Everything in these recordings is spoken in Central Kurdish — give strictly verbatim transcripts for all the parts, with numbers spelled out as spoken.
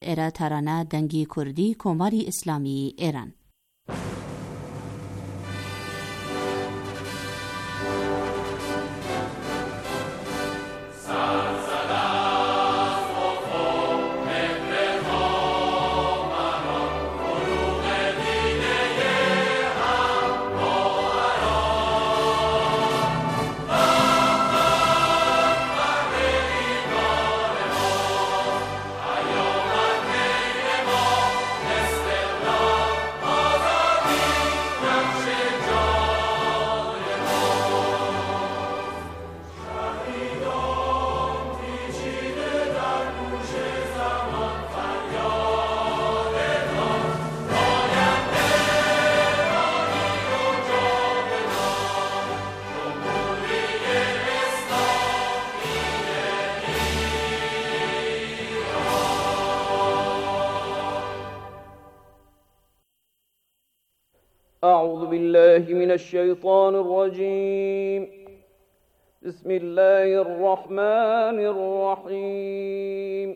ایرا ترانه دنگی کردی کماری اسلامی ایران. أعوذ بالله من الشيطان الرجيم. بسم الله الرحمن الرحيم.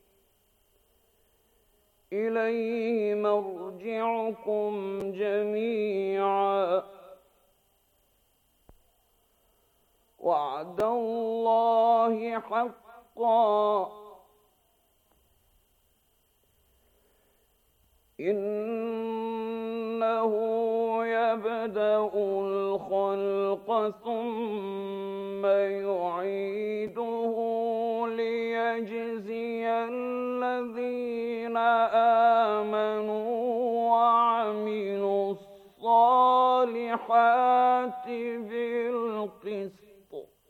إليه مرجعكم جميعا وعد الله حقا إنه يبدأ الخلق ثم يعيده ليجزي الذين آمنوا وعملوا الصالحات بالقسط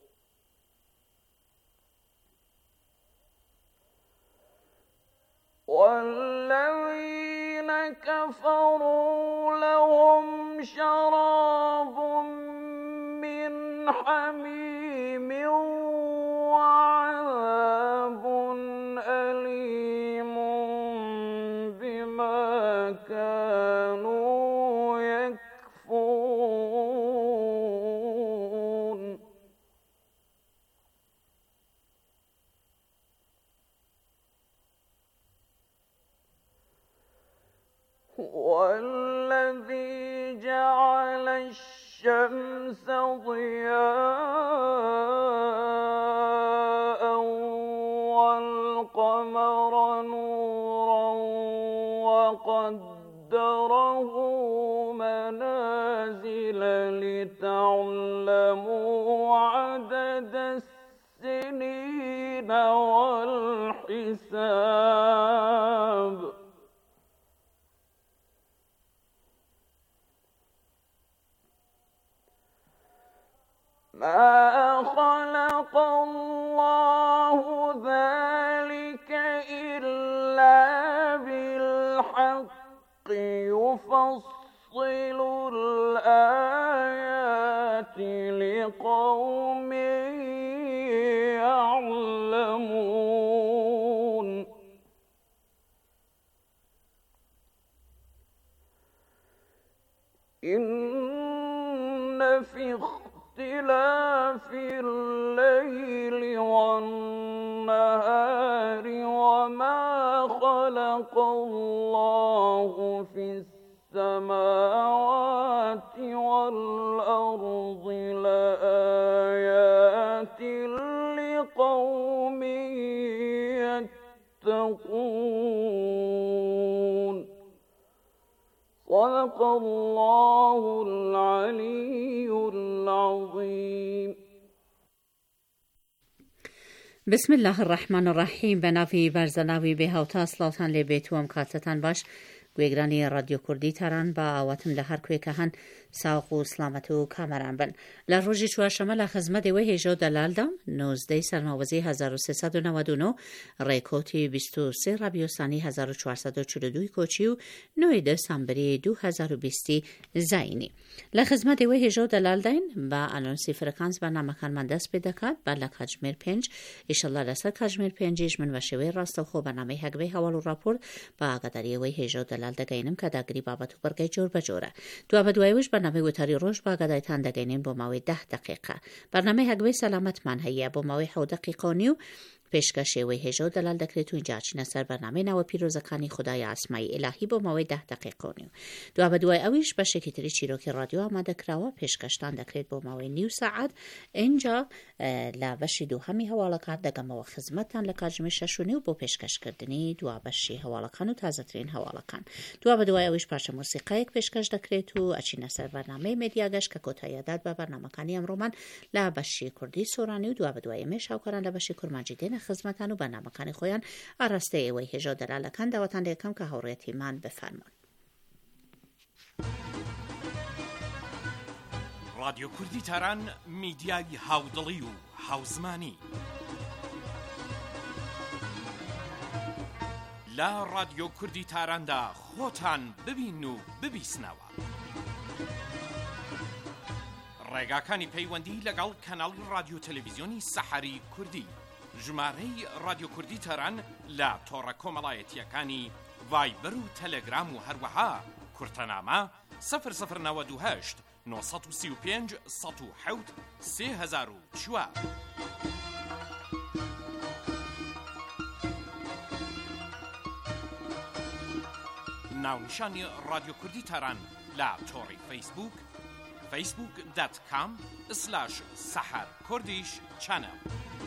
والذين كفروا لهم شراب من حميم وعذاب أليم بما كانوا يكفرون. والذي جعل الشمس ضياء والقمر نورا وقدره منازل لتعلموا عدد السنين والحساب ما خلق الله ذلك إلا بالحق يفصل الآيات لقوم يعلمون. إن في اختلاف الليل والنهار وما خلق الله في السماوات والأرض لآيات لقوم يتقون. صدق الله العلي العظيم. بسم الله الرحمن الرحیم. به نوی برزنوی به هاوتا اصلاتان لبیتوام کاتتان باش گویگرانی رادیو کردی تران با آواتم لحر کوی که هن ساق و سلامت و کامران بن. لروجی چوارشنبه لخدمت و هجده دلال دام نوزده سرموزی هزار و سیصد و نود و نه ریکوتی بیست و سه ربیع ثانی هزار و چهارصد و چهل و دو کوچی و نه دسامبر دو هزار و بیست زینی. لخدمت و هجده دلال دین با آنونسی فرکانس برنامه کان من دست پیدا کرد با لکجمیر پنج ایشالله دست کجمیر پنجیش من و شوی راست خو برنامه هگوی حوالو راپور با آگاداری و هجده دلال دگینم که دگری بابتو برگی جور بجوره. دو بدوایوش برنامه وتری روش با آگادای تان دگینم با ماوی ده دقیقه. برنامه هگوی سلامت من هیه با ماوی حو دقیقانیو پێشکەشێوەی هێژە و دەلال دەکرێت و اینجا چینە سەر بەرنامەی ناوە پیرۆزەکانی خودای ئاسمایی ئیلاهی بۆ ماوەی ده دقیقۆنی و دوا بە دوای ئەویش بەشێکی تری چیرۆکی رادیۆ ئامادەکراوە پێشکەشتان دەکرێت بۆ ماوەی نیو سەعات. اینجا لە بەشی دووهەمی هەواڵەکان دەگەمەوە خزمەتتان لە کاتژمێر شەش و نیو بۆ پێشکەشکردنی دوا بەشی هەواڵەکان و تازەترین هەواڵەکان. دوا بە دوای ئەویش پارچە موسیقایەک پێشکەش دەکرێت و ئەچینە سەر بەرنامەی مێدیا گەشت کە کۆتاییدات بە بەرنامەکانی ئەمڕۆمان لە بەشی کوردی سۆرانی و دوا بە دوای ئەمەش هاوکاران لە بەشی کورمانجی دێنە خزمەتان و بەرنامەکانی خۆیان ئاراستەی ئێوەی هێژە و دەلالەکان داوەتان لێکەم کە هاوڕێتیمان بفەرمون. رادیۆ کوردی تاران میدیای هاودڵی و هاوزمانی لە رادیۆ کوردی تاراندا خۆتان ببین و ببیسنەوە. ڕێگاکانی پەیوەندی لەگەڵ کەناڵی رادیۆ تەلەڤیزیۆنی سەحەری کوردی، ژمارەی رادیۆ کوردی تاران لە تۆڕە کۆمەڵایەتیەکانی ڤایبەر و تەلەگرام و هەروەها کورتەنامە سەفر سەفر نەوەد و هەشت نۆ سەد و سی و پێنج سەد و حەوت سێ هەزار و چوار. ناونیشانی رادیۆ کوردی تاران لە تۆڕی فەیسبوک فەیسبوک دات کام سلاش سەحەر کوردیش چەنەڵ.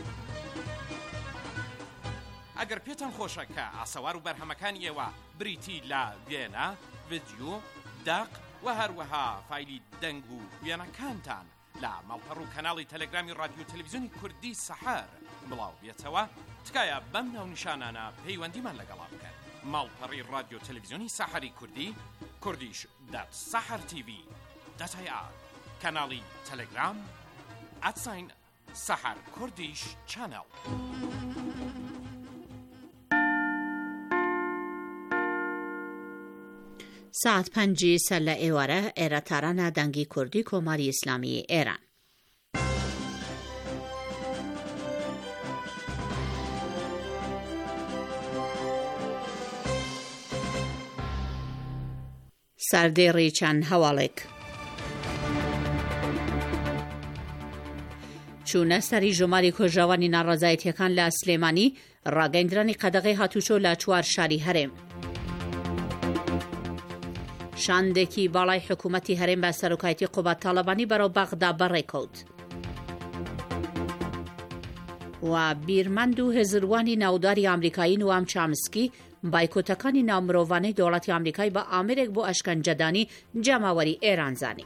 ئەگەر پێتان خۆشە کە ئاسەوار و بەرهەمەکانی ئێوە بریتی لە وێنە، ڤیدیۆ، داق و هەروەها فایلی دەنگ و وێنەکانتان لە ماڵپەڕ و کەناڵی تەلەگرامی رادیۆ تەلەڤیزیۆنی کوردی سەحەر بڵاو بێتەوە، تکایە بەم ناونیشانانە پەیوەندیمان لەگەڵا بکەن. ماڵپەڕی رادیۆ تەلەڤیزیۆنی سەحەری کوردی کوردیش دات سەحەر تیڤی دەتای ئا کەناڵی تەلەگرام ئەتساین سەحەر کوردیش چەنەڵ. ساعت پەنجی سەر لە ئێوارە ئێرە تارانە دەنگی کوردی کۆماری ئیسلامی ئێران. سەردێڕی چەند هەواڵێک چوونە سەری ژماری کۆژاوانی ناڕەزایەتیەکان لە سلێمانی، ڕاگەیاندنی قەدەغەی هاتوچۆ لە چوار شاری هەرێم. شاندێکی باڵای حکوومەتی هەرێم بە سەرۆکایەتی قوبات تاڵەبانی بەرەو بەغدا بەڕێکەوت و بیرمەند و هێزروانی ناوداری ئامریکایی نوام چامسکی بایکۆتەکانی ناومرۆڤانەی دەوڵەتی ئامریکای بە ئامێرێک بۆ ئەشکەنجەدانی جەماوەری ئێران زانی.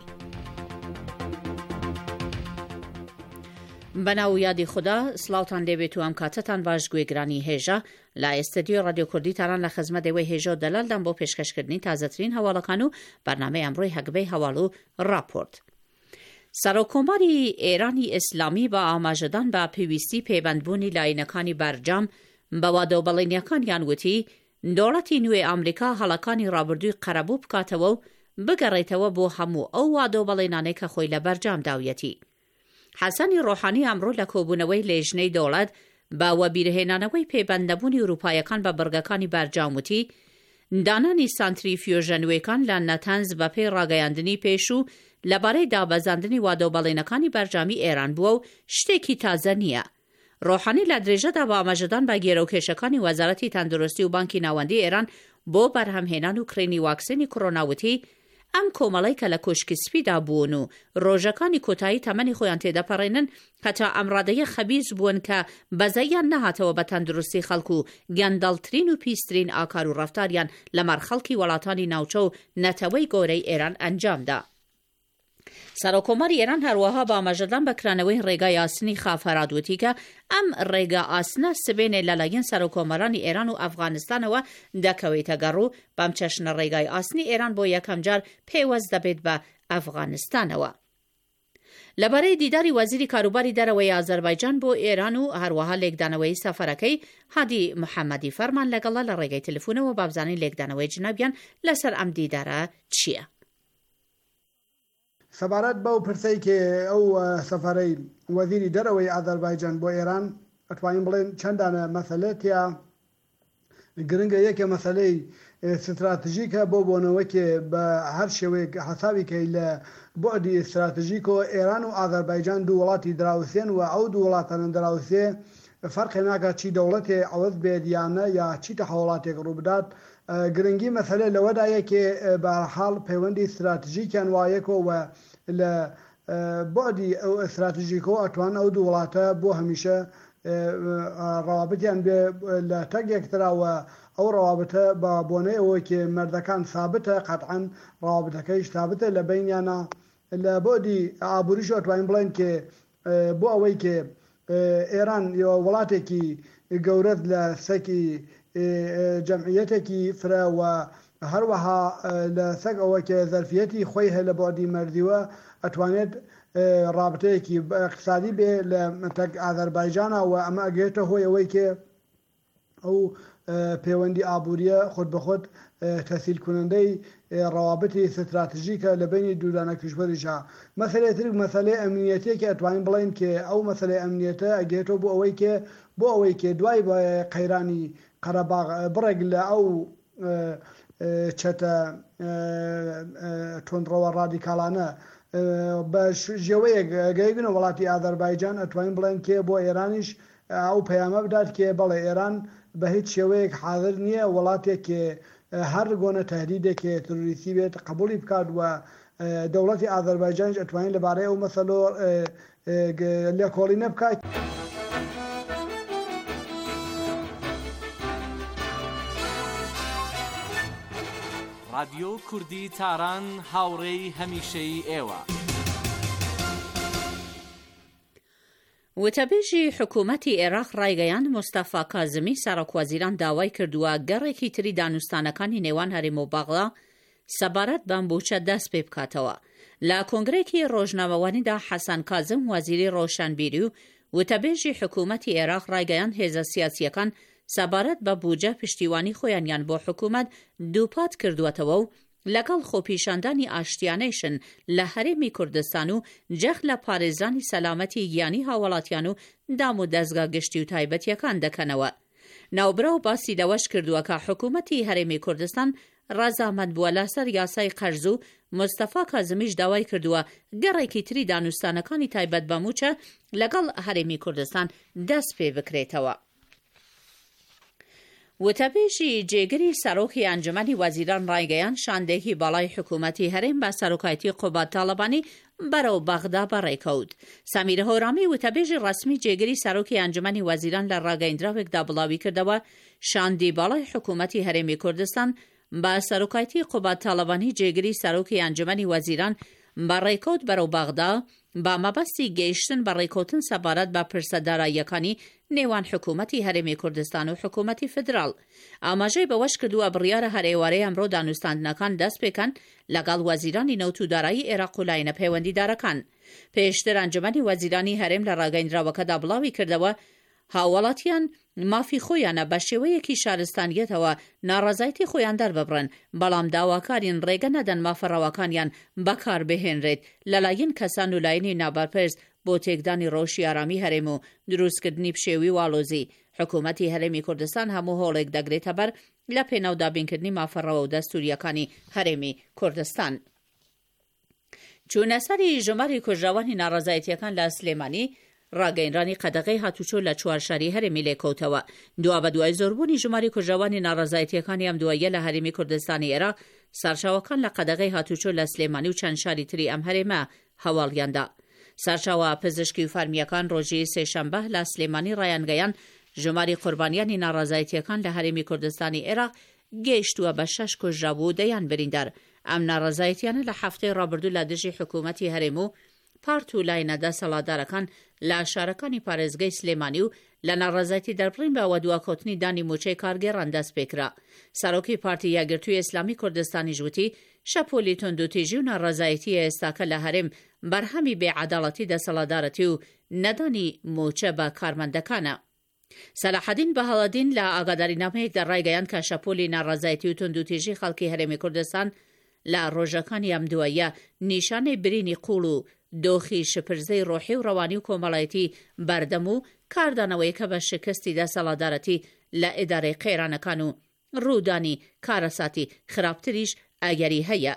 بەناو یادی خوددا سڵاوتان لێبێت و ئەم کاتەتان باش گوێگرانی هێژە لە ئێستدیۆ رادیۆ کوردی تاران لە خزمەت ئێوەی هێژە و دەلالدان بۆ پێشکەشکردنی تازەترین هەواڵەکان و بەرنامەی ئەمڕۆی هەگبەی هەواڵ و راپۆرت. سەرۆکۆماری ئێرانی ئیسلامی بە ئاماژەدان بە پێویستی پەیوەندبوونی لاینەکانی بەرجام بە وادەوبەڵێنیەکانیان وتی دەوڵەتی نوێی ئەمریکا هەڵەکانی ڕابردووی قەرەبوو بکاتەوە و بگەڕێتەوە بۆ هەموو ئەو وادەوبەڵێنانەی کە خۆی لە بەرجام داویەتی. حەسەنی ڕۆحانی ئەمڕۆ لە کۆبوونەوەی لێژنەی دەوڵەت بە وەبیرهێنانەوەی پەیبەندەبوونی ئوروپایەکان بە بەرگەکانی بەرجام وتی دانانی سانتریفیۆژە نوێیەکان لە نەتەنز بەپێی ڕاگەیاندنی پێش و لەبارەی دابەزاندنی وادەوبەڵێنەکانی بەرجامی ئێران بووە و شتێکی تازە نییە. ڕۆحانی لە درێژەدا بە ئاماژەدان بە گێرەوکێشەکانی وەزارەتی تەندروستی و بانکی ناوەندی ئێران بۆ بەرهەمهێنان و کڕینی واکسینی کۆڕۆناوتی ئەم کۆمەڵەی کە لە کۆشکی سپیدا بوون و ڕۆژەکانی کۆتایی تەمەنی خۆیان تێدەپەڕێنن هەتا ئەم ڕادەیە خەبیز بوون کە بەزەیان نەهاتەوە بە تەندروستی خەڵکو و گەندەڵترین و پیسترین ئاکار و ڕەفتاریان لەمەڕ خەڵکی وڵاتانی ناوچە و نەتەوەی گۆرەی ئێران ئەنجامدا. سەرۆکۆماری ئێران هەروەها بە ئاماژەدان بەکرانەوەی ڕێگای ئاسنی خافەرادوتی کە ئەم ڕێگا ئاسنە سبێنێ لەلایەن سەرۆکۆمەرانی ئێران و ئەفغانستانەوە دەکەوێتە گەڕ و بەم چەشنە ڕێگای ئاسنی ئێران بۆ یەکەم جار پێوەست دەبێت بە ئەفغانستانەوە. لەبارەی دیداری وەزیری کاروباری دەرەوەی ئازەربایجان بۆ ئێران و هەروەها لێکدانەوەی سەفەرەکەی هادی محەممەدی فەرمان لەگەڵا لە ڕێگەی تەلەفۆنەوە بابزانین لێکدانەوەی جنابیان لەسەر ئەم دیدارە چییە؟ سەبارەت بەو پرسەی کە ئەو سەفەرەی وەزیری دەرەوەی ئازەربایجان بۆ ئێران ئەتوانین بڵێن چەندانە مەسەلەتە گرنگە. یەکێ مەسەلەی استراتژیکە بۆ بۆنەوەکێ بە هەر شێوەیەک حسابی کەی لە بۆعدی استراتژیکۆ ئێران و ئازەربایجان دوو وڵاتی دراوسێن و ئەو دوو وڵاتانە دراوسێ فەرقی ناکات چی دەوڵەتێ ئەوەت بێت یانە یا چی تەحوڵاتێک ڕوو بدات گرنگی مەسەلە لەوەدایە کە بەحاڵ پەیوەندی استراتیژیکیان وایەکەوە لە بۆدی ئەو استراتیژیکۆ ئەتوان ئەو دوو وڵاتە بۆ هەمیشە ڕەوابەتیان بێ لە تەگێکتراوە ئەو ڕەوابەتە بە بۆنەیەوە کە مەردەکان ثابتە قەتعەن ڕەوابەتەکەیش ثابتە لە بینیانە لە بۆدی ئابووریش ئەتوانین بڵێن کە بۆ ئەوەی کە ئێران وڵاتێکی گەورەت لە سەکی جەمعیەتێکی فرەوە هەروەها لە سەگ ئەوە کە زەرفیەتی خۆی هەیە لە بۆدی مەردیوە ئەتوانێت ڕابطەیەکی اقتصادی بێ لە تەک ئازەربایجانە و ئەمە ئەگەێتە هۆی ئەوەی کە ئەو پەیوەندی ئابووریە خۆت بەخۆت تەسیل کنندەی ڕەوابەتی استراتیژیکە لە بینی دوودانە کشوەریشە. مەسەلەیەتر مەسەلەی ئەمنیەتێکی ئەتوانین بڵێن کە ئەو مەسەلەی ئەمنیەتە ئەگەێتەوە بۆ ئەوەی کە بۆ ئەوەی کە دوای بە قەیرانی قەرەباغ بڕێک لە ئەو چەتە تۆندڕەوە ڕادیکاڵانە بە ژێوەیەک گەیبنە وڵاتی ئازەربایجان ئەتوانین بڵێن کێ بۆ ئێرانیش ئەو پەیامە بدات کێ بەڵێ ئێران بە هیچ شێوەیەک حاضر نییە وڵاتێک هەر گۆنە تهدیدێکی تروریستی بێت قبولی بکات و دەوڵەتی ئازەربایجانش ئەتوانین لەبارەی ئەو مەسەلۆ لێکۆڵینە بکات. رادیۆ کوردی تاران هاوڕێی هەمیشەی ئێوە. وتەبێژی حکوومەتی عێراق ڕایگەیاند مستەفا کازمی سەرۆکوەزیران داوای کردووە گەڕێکی تری دانوستانەکانی نێوان هەرێم و باغدا سەبارەت بەمبوچە دەست پێ بکاتەوە. لە کۆنگرێکی ڕۆژنامەوانیدا حەسەن کازم وەزیری ڕۆشنبیری و وتەبێژی حکوومەتی عێراق ڕایگەیاند هێزە سیاسیەکان سەبارەت بە بوجە پشتیوانی خۆیانیان بۆ حکوومەت دووپات کردووەتەوە و لەگەڵ خۆپیشاندانی ئاشتیانەیشن لە هەرێمی کوردستان و جەخ لە پارێزانی سەلامەتی گیانی هاوڵاتیان و دام و دەستگا گشتی و تایبەتیەکان دەکەنەوە. ناوبرا و باسی دەوەش کردووە کە حکوومەتی هەرێمی کوردستان ڕەزامەند بووە لەسەر یاسای قەرز و مستەفا کازمیش داوای کردووە گەڕێکی تری دانوستانەکانی تایبەت بە موچە لەگەڵ هەرێمی کوردستان دەست پێ بکرێتەوە. وتەبێژی جێگری سەرۆکی ئەنجومەنی وەزیران ڕایگەیاند شاندێکی باڵای حکوومەتی هەرێم بە سەرۆکایەتی قوبات تاڵەبانی بەرەو بەغدا بەڕێکەوت. سەمیرە هۆرامی وتەبێژی ڕەسمی جێگری سەرۆکی ئەنجومەنی وەزیران لە ڕاگەیەندراوێکدا بڵاوی کردەوە شاندی باڵای حکوومەتی هەرێمی کوردستان بە سەرۆکایەتی قوبات تاڵەبانی جێگری سەرۆکی ئەنجومەنی وەزیران بەڕێکەوت بەرەو بەغدا با مەبەستی گەیشتن بە ڕێکەوتن سەبارەت بە پرسەداراییەکانی نێوان حکوومەتی هەرێمی کوردستان و حکوومەتی فدرال. ئاماژەی بەوەش کردووە بڕیارە هەر ئێوارەی ئەمڕۆ دانوستاندنەکان دەست پێکەن لەگەڵ وەزیرانی نەوت و دارایی عێراق و لاینە پەیوەندیدارەکان. پێشتر ئەنجومەنی وەزیرانی هەرێم لە ڕاگەیەندراوەکەدا بڵاوی کردەوە هاوڵاتیان مافی خۆیانە بە شێوەیەکی شارستانیەتەوە ناڕەزایەتی خۆیان دەرببڕن، بەڵام داواکارین ڕێگە نەدەن مافەڕەوەکانیان بەکار بهێنرێت لەلایەن کەسان و لایەنی نابارپەرز بۆ تێکدانی ڕۆژی ئارامی هەرێم و دروستکردنی پشێوی واڵۆزی. حکوومەتی هەرێمی کوردستان هەموو هۆڵێک دەگرێتە بەر لە پێناودابینکردنی مافەڕەوە و دەستوریەکانی هەرێمی کوردستان. چوونەسەری ژماری کوژراوانی ناڕەزایەتیەکان لە سلێمانی ڕاگەیەنرانی قەدەغەی هاتوچۆ لە چوارشاری هەرێمی لێکەوتەوە. دوا بە دوای زۆربوونی ژماری کوژراوانی ناڕەزایەتیەکانی ئەم دواییە لە هەرێمی کوردستانی عێراق سەرچاوەکان لە قەدەغەی هاتوچۆ لە سلێمانی و چەند شاری تری ئەم هەرێمە هەواڵیاندا. سەرچاوە پزیشکی و فەرمیەکان ڕۆژی سێشەمبە لە سلێمانی ڕایانگەیان ژماری قوربانیانی ناڕەزایەتیەکان لە هەرێمی کوردستانی عێراق گەیشتووە بە شەش کوژرابوو دەیان بریندار. ئەم ناڕەزایەتیانە لە هەفتەی ڕابردوو لە دژی حکوومەتی هەرێم و پارت و لاینەدا سەڵاتدارەکان لە شارەکانی پارێزگای سلێمانی و لە ناڕەزایەتی دەربڕین بەوە دواکەوتنی دانی موچەی کارگێڕان دەست پێکرا. سەرۆکی پارتی یەکگرتووی ئیسلامی کوردستانی ژووتی شەپۆلی توندوتیژی و ناڕەزایەتی ئێستاکە لە هەرێم بەرهەمی بێعەداڵەتی دەسەڵاتدارەتی و نەدانی موچە بە کارمەندەکانە. سەلاحەدین بەهەڵەدین لە ئاگادارینامەیەکدا ڕایگەیاند کە شەپۆلی ناڕەزایەتی و توندوتیژی خەڵکی هەرێمی کوردستان لە ڕۆژەکانی ئەم دواییە نیشانەی برینی قوڵ و دۆخی شپرزەی ڕۆحی و ڕەوانی و کۆمەڵایەتی بەردەم و کاردانەوەی کە بە شکستی دەسەڵاتدارەتی لە ئیدارەی قێرانەکان و ڕوودانی کارەساتی خراپتریش ئاگەری هەیە.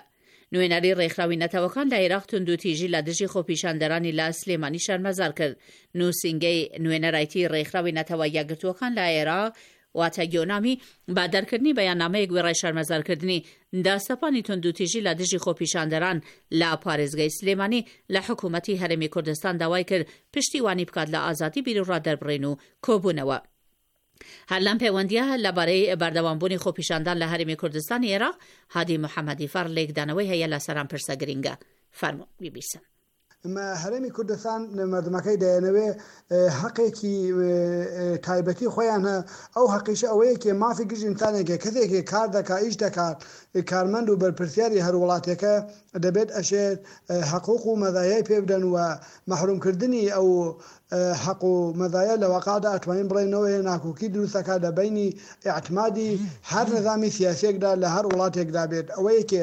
نوێنەری ڕێکخراوی نەتەوەکان لە عێراق توندوتیژی لە دژی خۆپیشاندەرانی لە سلێمانی شەرمەزار کرد. نووسینگەی نوێنەرایەتی ڕێکخراوی نەتەوە یەکگرتووەکان لە عێراق واتە گۆنامی با دەرکردنی بەیاننامەیەک گوێڕای شەرمەزارکردنی داستەپانی توندوتیژی لە دژی خۆپیشاندەران لە پارێزگای سلێمانی لە حکوومەتی هەرێمی کوردستان داوای کرد پشتیوانی بکات لە ئازادی بیرروڕا دەربڕین و کۆبوونەوە. هەر لەم پەیوەندیە لەبارەی بەردەوامبوونی خۆپیشاندان لە هەرێمی کوردستانی عێراق هادی محەممەدی فەر لێکدانەوەی هەیە لە سەران پرسە گرینگە فەرموو بیبیسن. هەرێمی کوردستان مردمەکەی دەیەنەوێ حەقێکی تایبەتی خۆیان هە ئەو حەقیشە ئەوەیەکێ مافی گشت ئینسانێکە کەسێکی کار دەکات ئیش دەکات کارمەند و بەرپرسیاری هەر وڵاتێکە دەبێت ئەشێت حقوق و مەزایای پێ بدەن و مەحرومکردنی ئەو حق و مەزایە لە وەقادا ئەتوانین بڵێنەوە ناکۆکی دروستەکە لە بینی ئیعتمادی هەر نظامی سیاسێکدا لە هەر وڵاتێکدا بێت. ئەوەیەکێ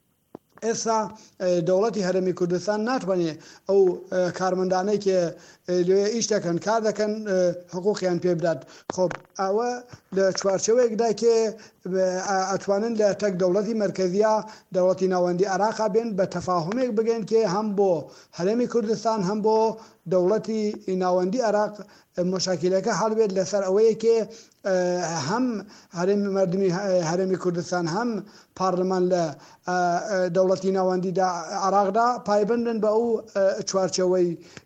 ئێستا دەوڵەتی هەرێمی کوردستان ناتوانێت ئەو کارمەندانەی کە لێ ئیش دەکەن کار دەکەن حقوقیان پێ بدات. خۆب ئەوە لە چوارچەوەیەکدا کێ ئەتوانن لە تەک دەوڵەتی مرکزیە دەوڵەتی ناوەندی عێراق بێن بە تەفاهمێک بگەن کێ هەم بۆ هەرێمی کوردستان هەم بۆ دەوڵەتی ناوەندی عێراق مشاکلەکە هەڵ بێت لەسەر ئەوەیە کێ هەم هەرێمی مردمی هەرێمی کوردستان هەم پارلەمان لە دەوڵەتی ناوەندیدا عێراقدا پایبندن بە ئەو چوارچەوەی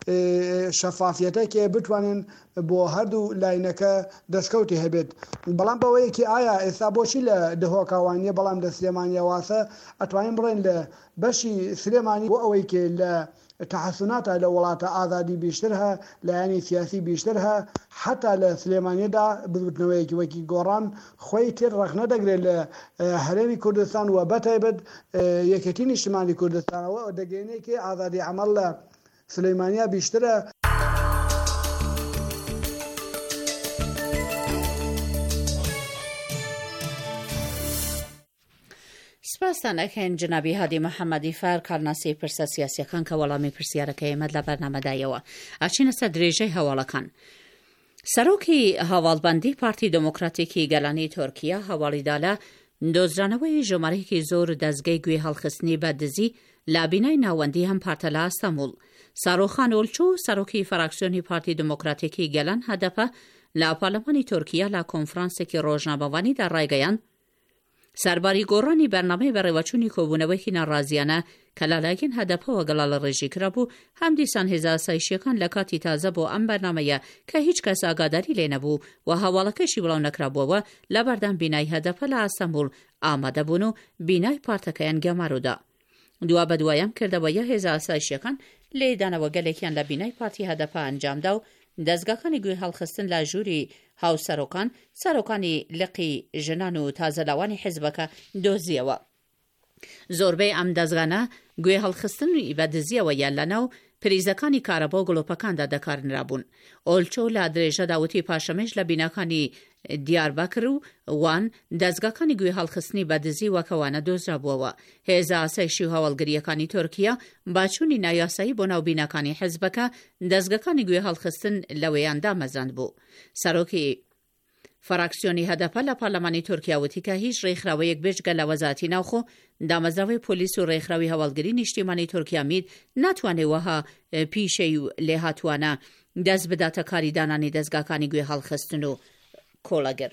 شەفافیەتە کێ بتوانن بۆ هەردوو لاینەکە دەستکەوتی هەبێت. بەڵام بەوەیەکی ئایا ئێستا بۆچی لە دهۆکاوانیە بەڵام لە سلێمانیە واسە ئەتوانین بڵێن لە بەشی سلێمانی بۆ ئەوەی کێ لە تحسناتە لە وڵاتە ئازادی بیشتر هە لایەنی سیاسی بیشتر هە حتا لە سلێمانیەدا ببوتنەوەیەکی وەکی گۆڕان خۆی تر ڕەخ نەدەگرێت لە هەرێمی کوردستان و بەتایبەت یەکێتی نیشتیمانی کوردستانەوە دەگەێنێکی ئازادی عەمەڵ لە سلێمانیا بیشترە. سپاسان ئەکەین جنابی هادی محەممەدی فەر کارناسی پرسە سیاسیەکان کە وەڵامی پرسیارەکە ئێمە لە بەرنامەدایەوە. ئاچینە سەر درێژەی هەواڵەکان. سەرۆکی هەواڵبەندی پارتی دموکراتیکی گەلانی تورکیا هەواڵیدا لە دۆزرانەوەی ژمارەیەکی زۆر دەستگای گوێ هەڵخستنی بە دزی لە بینای ناوەندی هەم پارتە لە ئەستەمبول. ساڕۆخان ئۆلچۆ سەرۆکی فراکسیۆنی پارتی دموکراتیکی گەلان هەدەپە لە پارلەمانی تورکیا لە کۆنفرانسێکی ڕۆژنامەوانیدا ڕایگەیاند سەرباری گۆڕانی بەرنامەی بەڕێوەچوونی کۆبوونەوەیکی ناڕازیانە کە لەلایەن هەدەپەوە گەڵا لە ڕێژی کرابوو هەم دیسان هێزا سایشیەکان لە کاتی تازە بۆ ئەم بەرنامەیە کە هیچ کەس ئاگاداری لێ نەبوو و هەواڵەکەشی بڵاو نەکرابووەوە لە بەردەم بینای هەدەپە لە ئەستەمبول ئامادەبوون و بینای پارتەکەیان گەمارودا. دوا بە دوایەم کردەوەیە هێزا سایشیەکان لێدانەوە گەلێکیان لە بینای پارتی هەدەپە ئەنجامدا و دەستگاکانی گوێ هەڵخستن لە ژووری هاوسەرۆکان سەرۆکانی لقی ژنان و تازەلاوانی حیزبەکە دۆزیەوە. زۆربەی ئەم دەستگانە گوێ هەڵخستنی بەدزیەوە یان لەناو پریزەکانی کارەبا و گڵۆپەکاندا دەکارنرابوون. ئۆلچۆ لە درێژەدا وتی پاشەمێش لە بیناکانی دیاربەکر و وان دەستگاکانی گوێ هەڵخستنی بەدزی وەکەوانە دۆزرابووەوە. هێزە ئاسایشی و هەواڵگریەکانی تورکیا باچوونی نایاسایی بۆ ناو بیناکانی حیزبەکە دەستگاکانی گوێ هەڵخستن لەوەیاندا مەزاند بوو. سەرۆکی فراکسیۆنی هەدەپە لە پارلەمانی تورکیا وتی کە هیچ ڕێکخراوەیەک بێژگە لە وەزارەتی ناوخۆ دامەزراوەی پۆلیس و ڕێکخراوی هەواڵگری نیشتیمانی تورکیا مید ناتوانێت وەها پیشەی و لێ هاتوانە دەست بداتە کاریدانانی دەستگاکانی گوێ هەڵخستن و کۆڵەگر.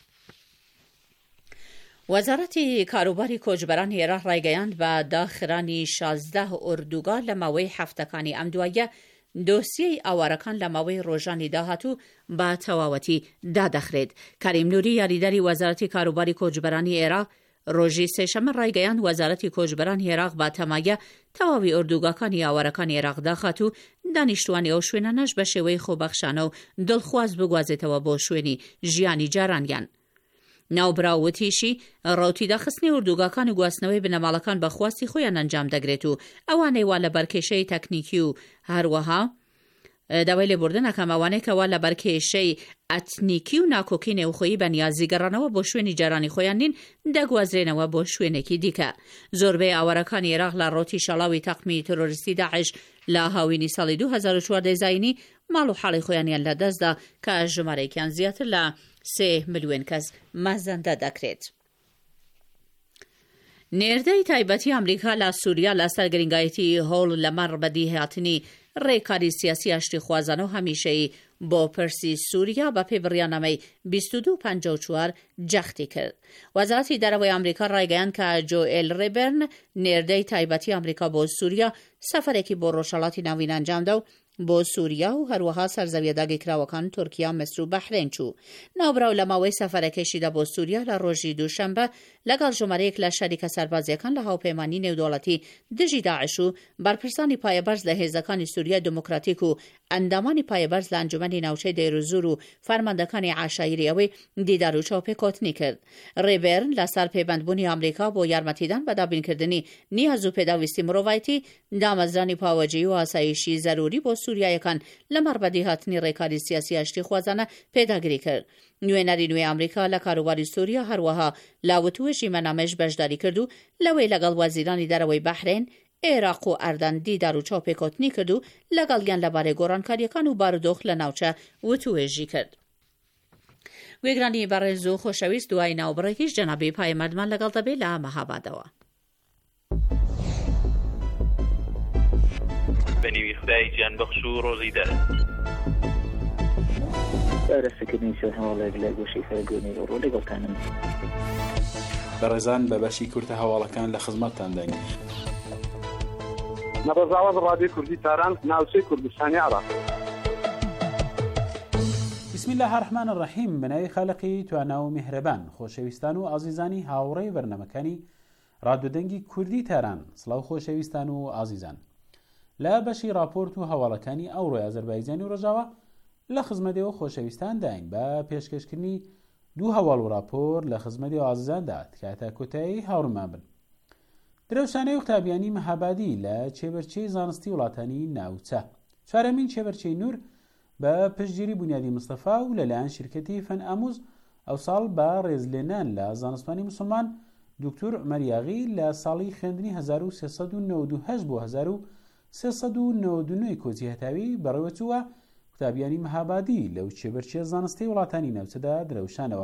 وەزارەتی کاروباری کۆچبەران عێراق ڕایگەیاند بە داخرانی شازدە ئوردوگا لە ماوەی هەفتەکانی ئەم دوایە دۆسیەی ئاوارەکان لە ماوەی ڕۆژانی داهاتوو بە تەواوەتی دادەخرێت. کەریم نووری یاریدەری وەزارەتی کاروباری کۆچبەرانی عێراق ڕۆژی سێشەمە ڕایگەیاند وەزارەتی کۆچبەرانی عێراق با تەمایە تەواوی ئوردوگاکانی ئاوارەکانی عێراق داخات و دانیشتوانی ئەو شوێنانەش بە شێوەی خۆبەخشانە و دڵخواز بگوازێتەوە بۆ شوێنی ژیانی جارانیان. ناوبراوتیشی ڕوتی داخستنی ئوردوگاکان و گواستنەوەی بنەماڵەکان بەخواستی خۆیان ئەنجام دەگرێت و ئەوانەی وا لە بەرکێشەی تەکنیکی و هەروەها داوای لێبوردنەکەم ئەوانەی کەوا لە بەرکێشەی ئەتنیکی و ناکۆکی نێوخۆیی بەنیازی گەڕانەوە بۆ شوێنی جارانی خۆیان نین دەگوازرێنەوە بۆ شوێنێکی دیکە. زۆربەی ئاوارەکانی عێراق لە ڕۆتی شەڵاوی تەقمی تۆرۆریستی داعش لە هاوینی ساڵی دوو هەزار و چواردە زاینی ماڵ و حاڵی خۆیانیان لە دەستدا کە ژمارەیەکیان زیاتر لە سێ ملیۆن کەس مەزەندە دەکرێت. نێردەی تایبەتی ئەمریکا لە سووریا لە سەرگرنگایەتی هۆڵ لەمەڕ بەدی هاتنی ڕێکاری سیاسی ئاشتی خوازانە و هەمیشەیی بۆ پرسی سووریا بە پێی بڕیانەمەی بیست و دوو پەنجا و چوار جەختی کرد. وەزارەتی دەرەوەی ئەمریکا ڕایگەیاند کە جۆئێل ڕێبرن نێردەی تایبەتی ئەمریکا بۆ سووریا سەفەرێکی بۆ ڕۆژهەڵاتی ناوین ئەنجامدا و بۆ سووریا و هەروەها سەرزەویە داگیرکراوەکان تورکیا مەسر و بەحرین چوو. ناوبراو لە ماوەی سەفەرەکەیشیدا بۆ سووریا لە ڕۆژی دووشەمبە لەگەڵ ژمارەیەک لە شەریکە سەربازیەکان لە هاوپەیمانی نێودوڵەتی دژی داعش و بەرپرسانی پایەبەرز لە هێزەکانی سووریا دموکراتیک و ئەندامانی پایەبەرز لە ئەنجومەنی ناوچەی دەیروزور و فەرماندەکانی عاشایری ئەوەی دیدار و چاوپێکۆتنی کرد. ڕێبێرن لەسەر پەیوەندبوونی ئەمریکا بۆ یارمەتیدان بە دابینکردنی نیاز و پێداویستی مرۆڤایەتی دامەزرانی پاوەجی و ئاسایشی زەروری بۆ سووریایەکان لەمەڕ بەدی هاتنی ڕێکاری سیاسی ئاشتی خوازانە پێداگیری کرد. نوێنەری نوێ ئەمریکا لە کاروباری سووریا هەروەها لاوتوێژی مەنامەش بەشداری کرد و لەوەی لەگەڵ وەزیرانی دەرەوەی بەحرین، عێراق و ئەردەن دیدار و چاوپێکۆتنی کرد و لەگەڵیان لەبارەی گۆڕانکاریەکان و بارودۆخ لە ناوچە وتوێژی کرد. گوێگرانی بەڕێز و خۆشەویست دوای ناوبڕێکیش جەنابی پایەمەردمان لەگەڵ دەبێت لە مەهابادەوە. بەنیوی خدای گیان بەخش و ڕۆزی دەر ئارەسەکردنی سەر هەواڵێک لە گۆشەی فەرگۆنی ڕۆ لەگەڵتانم. بەڕێزان بە بەشی کورتە هەواڵەکان لە خزمەتتان دەین. نەڕۆژاوەز ڕادیۆ کوردی تاران ناوچەی کوردستانی عێراق. بسم الله الرحمن الرحیم. بەناوی خالقی توانا و میهرەبان. خۆشەویستان و ئازیزانی هاوڕێی بەرنامەکانی ڕادیۆدەنگی کوردی تاران، سڵاو خۆشەویستان و ئازیزان. لە بەشی راپۆرت و هەواڵەکانی ئەوڕۆی ئازەربایجانی و ڕۆژاوە لە خزمەتەوە خۆشەویستان داین بە پێشکەشکردنی دوو هەواڵ و راپۆر لە خزمەتی ئازیزاندا کاتە کۆتایی هاوڕێمان بن. درەوشانەی و قوتابیانی مەهابادی لە چێبەرچەی زانستی وڵاتانی ناوچە. چوارەمین چێبەرچەی نور بە پشتگیری بنیادی مستەفا و لەلایەن شرکەتی فەن ئاموز ئەوساڵ بە ڕێزلێنان لە زانستوانی مسلمان دکتۆر عومەر یاغی لە ساڵی خوێندنی هەزار و سێسەد و نەوەد و هەشت بۆ هەزار و سێسەد و نەوەد و نۆ کۆچی هەتاوی بەڕێوەچووە قوتابیانی مەهابادی لەو چێبەرچێ زانستی وڵاتانی ناوچەدا درەوشانەوە.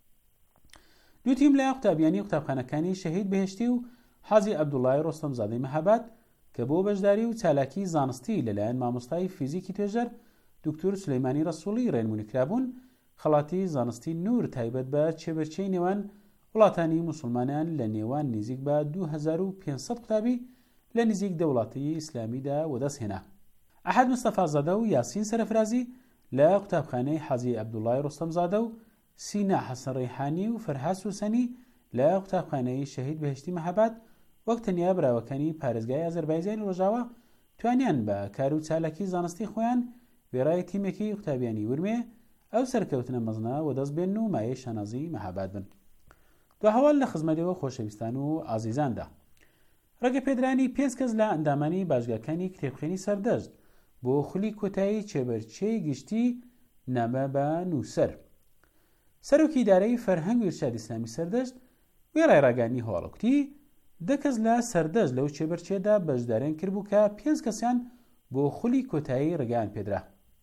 دوو تیم لە قوتابیانی قوتابخانەکانی شەهید بەهێشتی و حازی عەبدوڵڵای ڕۆستەمزادەی مەهاباد کە بۆ بەشداری و چالاکی زانستی لەلایەن مامۆستای فیزیکی توێژەر دکتۆر سولەیمانی ڕەسووڵی ڕێنمونی کرابوون، خەڵاتی زانستی نور تایبەت بە چێبەرچەی نێوان وڵاتانی موسڵمانان لە نێوان نزیک بە دوو هەزار و پێنج سەد قوتابی لە نزیک دەوڵاتی ئیسلامیدا وەدەستهێنا. ئەحەد مستەفازادە و یاسین سەرفرازی لە قوتابخانەی حازی عەبدوڵڵای ڕۆستەمزادە و سینا حەسەن ڕەیحانی و فەرهاد سوسەنی لە قوتابخانەی شەهید بەهێشتی مەهاباد وەک تەنیا براوەکانی پارێزگای ئازەربایجانی ڕۆژاوە توانیان بە کار و چالاکی زانستی خۆیان وێڕای تیمێکی قوتابیانی ورمێ ئەو سەرکەوتنە مەزنە و دەست بێن و مایەی شانازی مەهاباد بن. دو هەواڵ لە خزمەتەوە خۆشەویستان و ئازیزاندا. ڕێگە پێدرانی پێنج کەس لە ئەندامانی باشگاکانی کتێبخوێنی سەردەشت بۆ خولی کۆتایی چێبەرچەی گشتی نامە بە نووسەر. سەرۆکی ئیدارەی فەرهەنگ و ئیرشادی ئیسلامی سەردەشت وێڕای ڕاگەیاندنی هەواڵەکوتی دە کەس لە سەردەشت لەو چێبەرچێدا بەشداریان کردبوو کە پێنج کەسیان بۆ خولی کۆتایی ڕێگەیان پێدرا.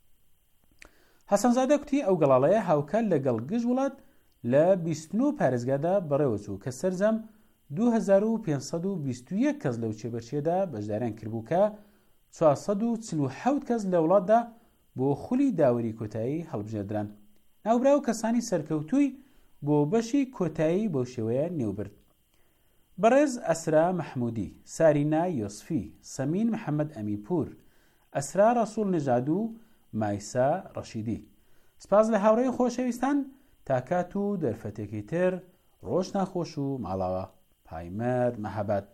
حەسەنزادە کوتی ئەو گەڵاڵەیە هاوکار لەگەڵ گشت وڵات لە بیست و نۆ پارێزگادا بەڕێوەچوو کە سەرجەم دوو هەزار و پێنج سەد و بیست و یەک کەس لەو چێبەرچێدا بەشداریان کردبوو کە چوار سەد و چل و حەوت کەس لە وڵاتدا بۆ خولی داوەری کۆتایی هەڵبژێردران. ناوبراو کەسانی سەرکەوتووی بۆ بەشی کۆتایی بەو شێوەیە نێوبرد. بەڕێز ئەسرا مەحموودی، سارینا یۆسفی، سەمین محەممەد ئەمیپور، ئەسرا ڕەسوول نژاد و مایسا ڕەشیدی. سپاس لە هاوڕێی خۆشەویستان. تاکات و دەرفەتێکی تر ڕۆژ ناخۆش و ماڵاوە. پایمەرد مەهاباد.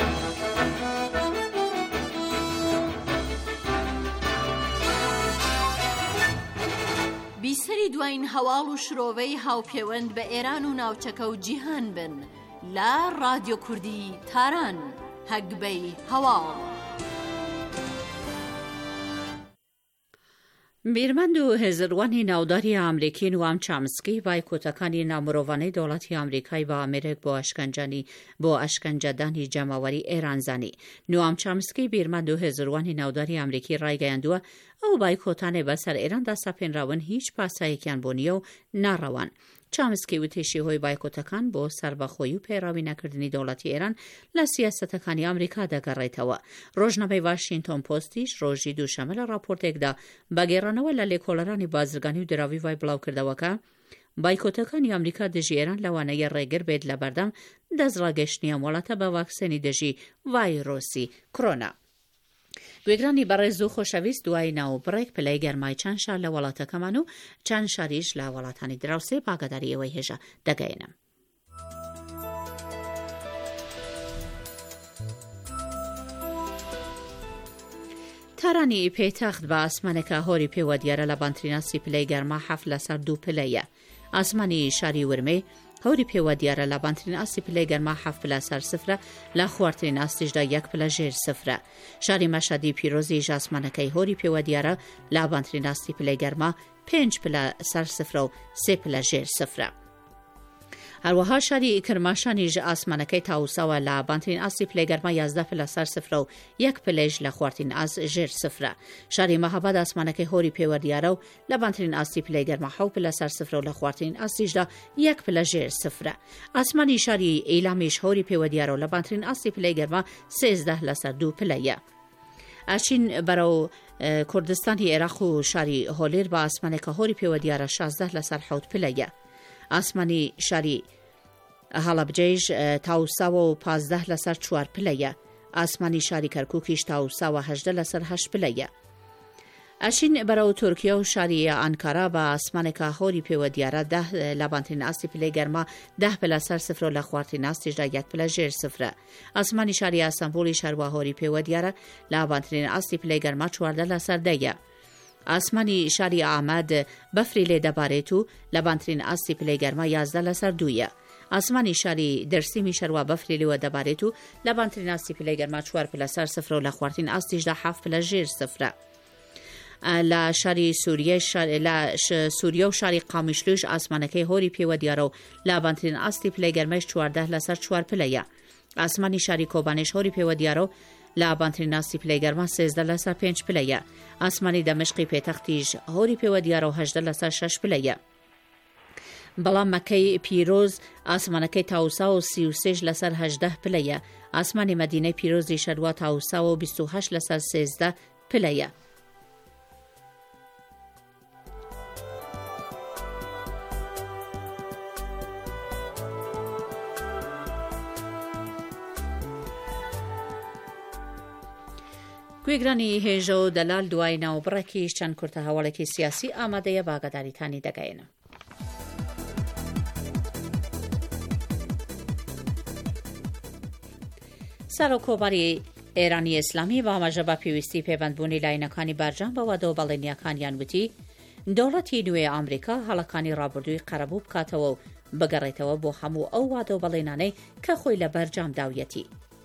بیسەری دوایین هەواڵ و شرۆڤەی هاوپەیوەند بە ئێران و ناوچەکە و جیهان بن لە ڕادیۆ کوردی تاران. هەگبەی هەواڵ. بیرمەند و هێزروانی ناوداری ئەمریکی نوام چامسکی بای کۆتەکانی نامرۆڤانەی دەوڵەتی ئەمریکای بە ئەمریک بۆ ئەشکەنجانی بۆ ئەشکەنجەدانی جەماوەری ئێرانزانی. نوام چامسکی بیرمەند و هێزروانی ناوداری ئەمریکی ڕایگەیاندووە ئەو بایکۆتانێ بەسەر ئێراندا سەپێنراون هیچ پاسایەکیان بۆ نییە و ناڕەوان. چامسکی وتێشی هۆی بایکۆتەکان بۆ سەربەخۆیی و پەیڕاوی نەکردنی دەوڵەتی ئێران لە سیاسەتەکانی ئەمریکا دەگەڕێتەوە. ڕۆژنامەی واشنگتۆن پۆستیش ڕۆژی دووشەمە لە راپۆرتێکدا بەگێڕانەوە لە لێکۆڵەرانی بازرگانی و دراوی وای بڵاو کردەوەکە بایکۆتەکانی ئەمریکا دژی ئێران لەوانەیە ڕێگر بێت لە بەردەم دەستڕاگەشتنی ئەم وڵاتە بە ڤاکسێنی دژی ڤایرۆسی کۆرۆنا. گوێگرانی بەڕێز و خۆشەویست دوای ناوبڕێک پلەی گەرمای چەند شار لە وڵاتەکەمان و چەند شاریش لە وڵاتانی دراوسێ ئاگاداری ئەوەی هێژە دەگەێنم. تارانی پێیتەخت بە ئاسمانێکە هۆری پێوە دیارە لە بانتریناسی پلەی گەرما حەف لەسەر دوو پلەیە. ئاسمانی شاری ورمێ هەوری پێوە دیارە لە بانترین ئاسی پلەی گەرما حەف پلە سەر سفرە لە خواردترین ئاستیشدا یەک پلە ژێر سفرە. شاری مەشەدی پیرۆزی ئاسمانەکەی هۆری پێوە دیارە لە بانترین ئاسی پلەی گەرما پێنج پلە سەر سفرە و سێ پلە ژێر سفرە. هەروەها شاری کرماشانیش ئاسمانەکەی تاوساوە لە بانترین ئاسی پلەی گەرما یازدە پلە سەر سفرە و یەک پلەش لە خواردترین ئاس ژێر سفرە. شاری مەهاباد ئاسمانەکەی هۆری پێوە دیارە و لە بانترین ئاسی پلەی گەرما حەوت پلە سەر سفرە و لە خواردترین ئاسیشدا یەک پلە ژێر سفرە. ئاسمانی شاری ئەیلامیش هۆری پێوە دیارە و لە بانترین ئاسی پلەی گەرما سێزدە لەسەر دوو پلەیە. ئاچین بەرەو کوردستانی عێراق و شاری هۆلێر بە ئاسمانێکە هۆری پێوە دیارە شازدە لەسەر حەوت پلەیە. ئاسمانی شاری هەڵەبجەیش تاوساوە و پازدە لەسەر چوار پلەیە. ئاسمانی شاری کەرکووکیش تاوساوە هەژدە لەسەر هەشت پلەیە. ئەچین بەرەو تورکیا و شاری ئانکارا بە ئاسمانێکە هۆری پێوە دیارە ده لە بانترین ئاسی پلەی گەرما ده پلە سەر سفرە و لە خواردترین ئاستیشدا یەک پلە ژێر سفرە. ئاسمانی شاری ئەستەمبوڵی شەروە هۆری پێوە دیارە لە بانترین ئاسی پلەی گەرما چواردە لەسەر دەیە. ئاسمانی شاری ئاماد بەفری لێ دەبارێت و لە بانترین ئاسی پلەی گەرما یازدە لەسەر دوویە. ئاسمانی شاری دەرسیمی شەروە بەفری لێوە دەبارێت و لە بانترین ئاسی پلەی گەرما چوار پلە سەر سفرە و لە خواردترین ئاستیشدا حەوت پلە ژێر سفرە. لە شاری سووریا و شاری قامیشلوش ئاسمانەکەی هۆری پێوە دیارە و لە بانترین ئاستی پلەی گەرمەش چواردە لەسەر چوار پلەیە. ئاسمانی شاری کۆبانێش هۆری پێوە دیارە و لە بانترین ئاسی پلەی گەرما سێزدە لەسەر پێنج پلەیە. ئاسمانی دەمەشقی پێتەختیش هۆری پێوە دیارە و هەژدە لەسەر شەش پلەیە. بەڵام مەکەی پیرۆز ئاسمانەکەی تاوسا و سی و سێش لەسەر هەژدە پلەیە. ئاسمانی مەدینەی پیرۆزی شەروە تاوساوە و بیست و هەشت لەسەر سێزدە پلەیە. گوێگرانی هێژە و دەلال دوای ناوبڕێکی چەند کورتە هەواڵێکی سیاسی ئامادەیە باگەداریتانی دەگەێنە. سەرۆکۆباری ئێرانی ئیسلامی بە ئاماژە بە پێویستی پەیوەندبوونی لایەنەکانی بەرجەم بە وادە و بەڵێنیەکانیان وتی دەوڵەتی نوێ ئەمریکا هەڵەکانی ڕابردووی قەرەبوو بکاتەوە و بگەڕێتەوە بۆ هەموو ئەو وادە و بەڵێنانەی کە خۆی لە بەرجەم داویەتی.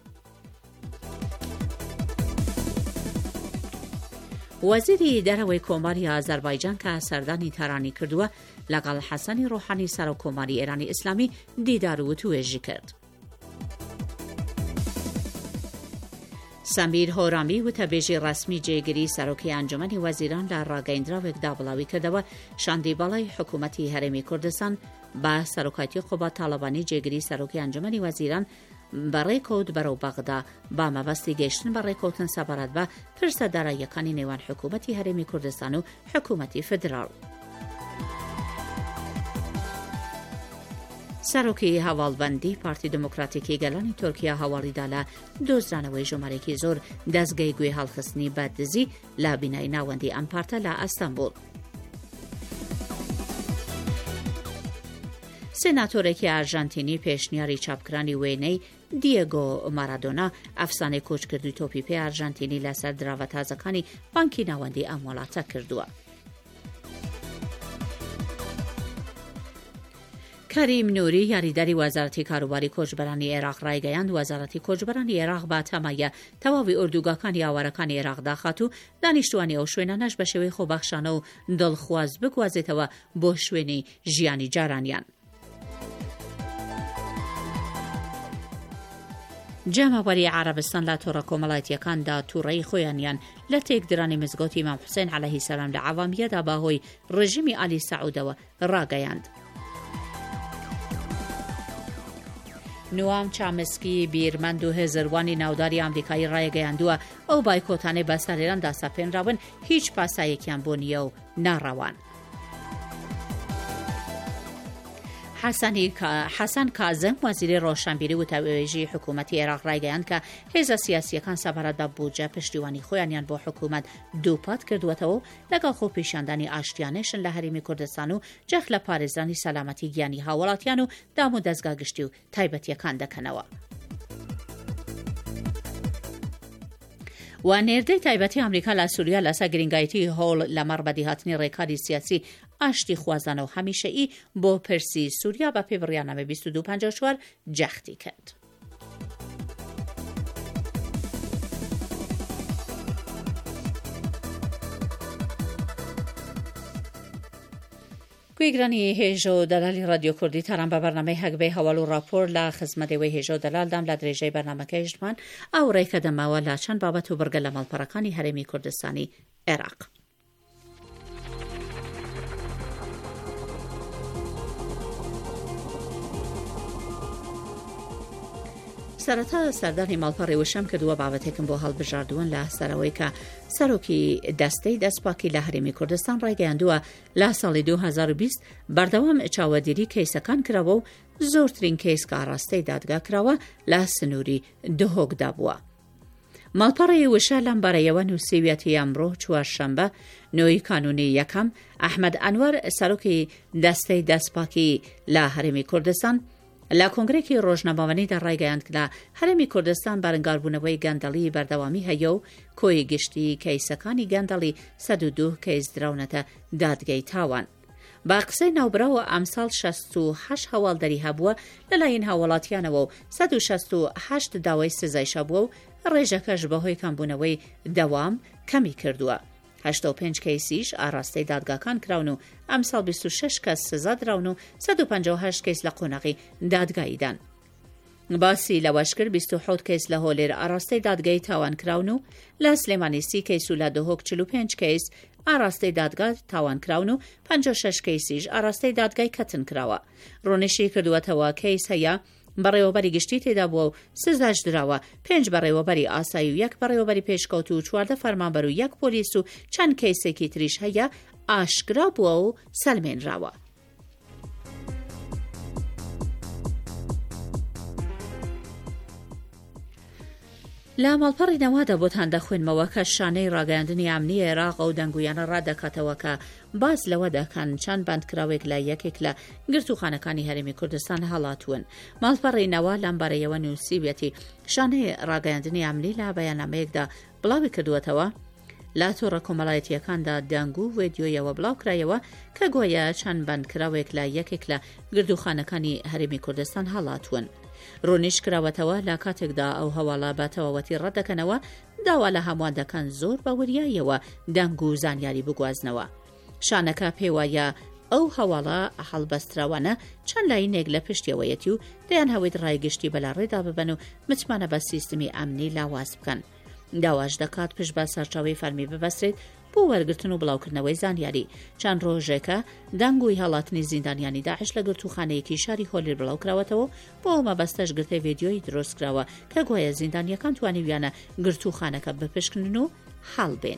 وەزیری دەرەوەی کۆماری ئازەربایجان کە سەردانی تارانی کردووە لەگەڵ حەسەنی ڕۆحانی سەرۆکۆماری ئێرانی ئیسلامی دیدار و وتوێژی کرد. سەمیر هۆرامی وتەبێژی ڕەسمی جێگیری سەرۆکی ئەنجومەنی وەزیران لە ڕاگەیەندراوێکدا بڵاوی کردەوە شاندی بەڵای حکوومەتی هەرێمی کوردستان بە سەرۆکایەتی قوبا تاڵەبانی جێگیری سەرۆکی ئەنجومەنی وەزیران بەڕێکەوت بەرەو بەغدا با مەبەستی گەیشتن بە ڕێکەوتن سەبارەت بە پرسە داراییەکانی نێوان حکوومەتی هەرێمی کوردستان و حکوومەتی فدراڵ. سەرۆکی هەواڵبەندی پارتی دموکراتیکی گەلانی تورکیا هەواڵیدا لە دۆزرانەوەی ژمارەیەکی زۆر دەستگای گوێ هەڵخستنی بەدزی لە بینایی ناوەندی ئەم پارتە لە ئەستەمبول. سێناتۆرێکی ئارژەنتینی پێشنیاری چاپکرانی وێنەی دیێگۆ مارادۆنا ئەفسانەی کۆچکردوی تۆپیپی ئارژەنتینی لەسەر دراوە تازەکانی بانکی ناوەندی ئەم وڵاتە کردووە. کەریم نووری یاریدەری وەزارەتی کاروباری کۆچبەرانی عێراق ڕایگەیاند وەزارەتی کۆچبەرانی عێراق با تەمایە تەواوی ئوردوگاکانی ئاوارەکانی عێراق داخات و دانیشتوانی ئەو شوێنانەش بە شێوەی خۆبەخشانە و دڵخواز بگوازێتەوە بۆ شوێنی ژیانی جارانیان. جەمەوەری عەرەبستان لە تۆڕە کۆمەڵایەتیەکاندا تووڕەی خۆیانیان لە تێکدرانی مزگەوتی ئیمام حوسێن عەلەیهی سەلام لە عەوامیەدا باهۆی ڕژیمی ئالی سەعودەوە ڕاگەیاند. نوام چامسکی بیرمەند و هێزەروانی ناوداری ئەمریکایی ڕایگەیاندووە ئەو بایکۆتانەی بە سەرێراندا سەپێنراون هیچ پاسایەکیان بۆ نییە و ناڕەوان. حەسەن کازم وەزیری ڕۆشنبیری و تەوێژی حکوومەتی عێراق ڕایگەیاند کە هێزە سیاسیەکان سەبارەت بە بودجە پشتیوانی خۆیانیان بۆ حکوومەت دووپات کردووەتەوە لەگەڵ خۆپیشاندانی ئاشتیانێشن لە هەرێمی کوردستان و جەخ لە پارێزانی سەلامەتی گیانی هاوڵاتیان و دام و دەستگا گشتی و تایبەتیەکان دەکەنەوە. و نێردەی تایبەتی ئەمریکا لە سووریا لەسەر گرنگایەتی هەوڵ لەمەڕ بەدیهاتنی ڕێکاری سیاسی ئاشتی خوازانە و هەمیشەیی بۆ پرسی سووریا بە پێی بڕیانامە بیست و دوو پەنجا و چوار جەختی کرد. گوێگرانی هێژە و دەلالی رادیۆ کوردی تاران بە بەرنامەی هەگبەی هەواڵ و راپۆر لە خزمەتەوەی هێژە و دەلالدام لە درێژەی بەرنامەکەیشتمان ئەو ڕێکە دەماوە لە چەند بابەت و بەرگە لە ماڵپەڕەکانی هەرێمی کوردستانی عێراق. سەرەتا سەردانی ماڵپەڕی وشەم کردووە بابەتێکم بۆ هەڵبژاردوون لە سەرەوەی کە سەرۆکی دەستەی دەستپاکی لە هەرێمی کوردستان ڕایگەیاندووە لە ساڵی دوو هەزار و بیست بەردەوام چاوەدیری کەیسەکان کراوە و زۆرترین کەیس کە ئاڕاستەی دادگا کراوە لە سنووری دهۆکدا بووە. ماڵپەڕی وشە لەم بارەیەوە نووسیویەتی ئەمڕۆ چوارشەمبە نۆی کانونی یەکەم ئەحمەد ئەنوەر سەرۆکی دەستەی دەستپاکی لە هەرێمی کوردستان لە کۆنگرێکی ڕۆژنامەوانیدا ڕایگەیاند کە لە هەرێمی کوردستان بارنگاربوونەوەی گەندەڵی بەردەوامی هەیە و کۆی گشتی کەیسەکانی گەندەڵی سەد و دوو کەیس دراونەتە دادگای تاوان. با قسەی ناوبراوە ئەمساڵ شەست و هەشت هەواڵدەری هەبووە لەلایەن هاوڵاتیانەوە و سەد و شەست و هەشت داوای سزایش هەبووە و ڕێژەکەش بەهۆی کەمبوونەوەی دەوام کەمی کردووە. هەشتا و پێنج کەیسیش ئاراستەی دادگاکان کراون و ئەمساڵ بیست و شەش کەس سزا دراون و سەد و پەنجا و هەشت کەیس لە قۆناغی دادگاییدان. باسی لەوەش کرد بیست و حەوت کەیس لە هۆلێر ئاراستەی دادگای تاوان کراون و لە سلێمانی سی کەیس و لە دهۆک چل و پێنج کەیس ئاراستەی دادگا تاوان کراون و پەنجا و شەش کەیسیش ئاراستەی دادگای کەتن کراوە. ڕۆنیشی کردووەتەوە کەیس هەیە بەڕێوەبەری گشتی تێدا بووە و سزاش دراوە، پێنج بەڕێوەبەری ئاسایی و یەک بەڕێوەبەری پێشکەوت و چواردە فەرمانبەر و یەک پۆلیس و چەند کەیسێکی تریش هەیە ئاشکرا بووە و سەلمێنراوە. لە ماڵپەڕی نەوادا بۆتان دەخوێنمەوە کە شانەی ڕاگەاندنی ئەمنی عێراق و دەنگویانە ڕادەکاتەوە کە باز لەوە دەکەن چەند بەندکراوێک لە یەکێک لە گرتوخانەکانی هەرێمی کوردستان هەڵاتوون. ماڵپەڕی نەوا لەم بارەیەوە نووسیوێتی شانەی ڕاگەاندنی ئەمنی لە بەیاننامەیەکدا بڵاوی کردووەتەوە لە تۆڕە کۆمەڵایەتیەکاندا دەنگ و ڤیدیۆیەوە بڵاو کرایەوە کە گوایە چەند بەندکراوێک لە یەکێک لە گردوخانەکانی هەرێمی کوردستان هەڵاتوون. ڕۆنیش کراوەتەوە لە کاتێکدا ئەو هەواڵە بەتەواوەتی ڕەتدەکەنەوە داوا لە هەمووان دەکەن زۆر بە وریایەوە دەنگ و زانیاری بگوازنەوە. شانەکە پێوایە ئەو هەواڵە هەڵبەستراوانە چەند لاینێک لە پشتیەوەیەتی و دەیان هەوێت ڕایگشتی بەلاڕێدا ببەن و متمانە بە سیستمی ئەمنی لاواز بکەن. داواش دەکات پشت بە سەرچاوەی فەرمی ببەسترێت بۆ وەرگرتن و بڵاوکردنەوەی زانیاری. چەند ڕۆژێکە دەنگوی هەڵاتنی زیندانیانی داعش لە گرتوخانەیەکی شاری هۆلێر بڵاو کراوەتەوە بۆ ئەمە بەستەش گرتەی ڤیدیۆی دروست کراوە کە گوایە زیندانیەکان توانیویانە گرتوخانەکە بپشکنن و هەڵبێن.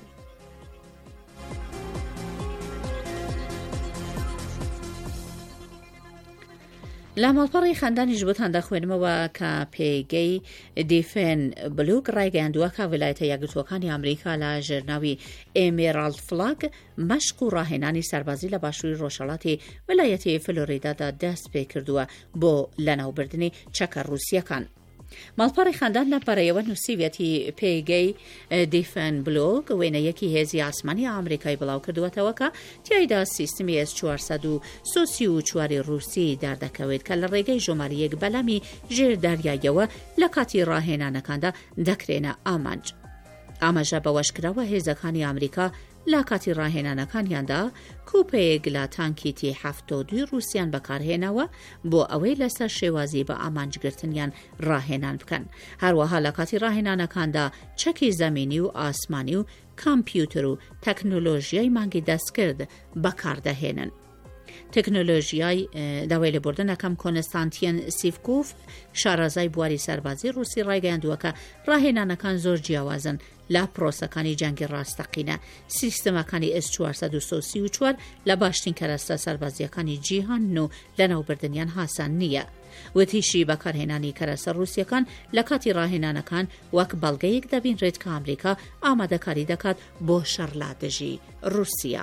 لە ماڵپەڕی خەندانیش بۆتان دەخوێنمەوە کە پێگەی دیفێن بلوگ ڕایگەیاندووە کە ویلایەتە یەکگرتووەکانی ئەمریکا لە ژێرناوی ئێمێرالد فلاگ مەشق و ڕاهێنانی سەربازی لە باشووری ڕۆژهەڵاتی ویلایەتی فلۆریدادا دەست پێ کردووە بۆ لەناوبردنی چەکە ڕووسیەکان. ماڵپەڕی خەندان لە پەرەیەوە نووسیوێتی پێگەی دیفێن بلۆگ وێنەیەکی هێزی ئاسمانی ئەمریکای بڵاو کردووەتەوە کە تیایدا سیستمی ئێس چوارسەد و سۆسی و چواری ڕووسی داردەکەوێت کە لە ڕێگەی ژۆماریەک بەلامی ژێرداریایەوە لە کاتی ڕاهێنانەکاندا دەکرێنە ئامانج. ئاماژە بەوەشکراوە هێزەکانی ئەمریکا لە کاتی ڕاهێنانەکانیاندا کوپەیەک لە تانکی تی هەفتە و دوو رووسیان بەکارهێنەوە بۆ ئەوەی لەسەر شێوازی بە ئامانجگرتنیان ڕاهێنان بکەن. هەروەها لە کاتی ڕاهێنانەکاندا چەکی زەمینی و ئاسمانی و کامپیوتر و تەکنۆلۆژیای مانگی دەستکرد بەکاردەهێنن. تەکنۆلۆژیای داوای لێبوردنەکەم کۆنستانتین سیڤکۆف شارەزای بواری سەربازی رووسی ڕایگەیاندووە کە ڕاهێنانەکان زۆر جیاوازن لە پرۆسەکانی جەنگی ڕاستەقینە. سیستەمەکانی ئێس چوارسەد و سی و چوار لە باشترین کەرەستە سەربازیەکانی جیهان و لەناوبردنیان هاسان نییە. وتیشی بەکارهێنانی کەرەسە رووسیەکان لە کاتی ڕاهێنانەکان وەک بەڵگەیەک دەبینرێت کە ئەمریکا ئامادەکاری دەکات بۆ شەڕلادژی رووسیا.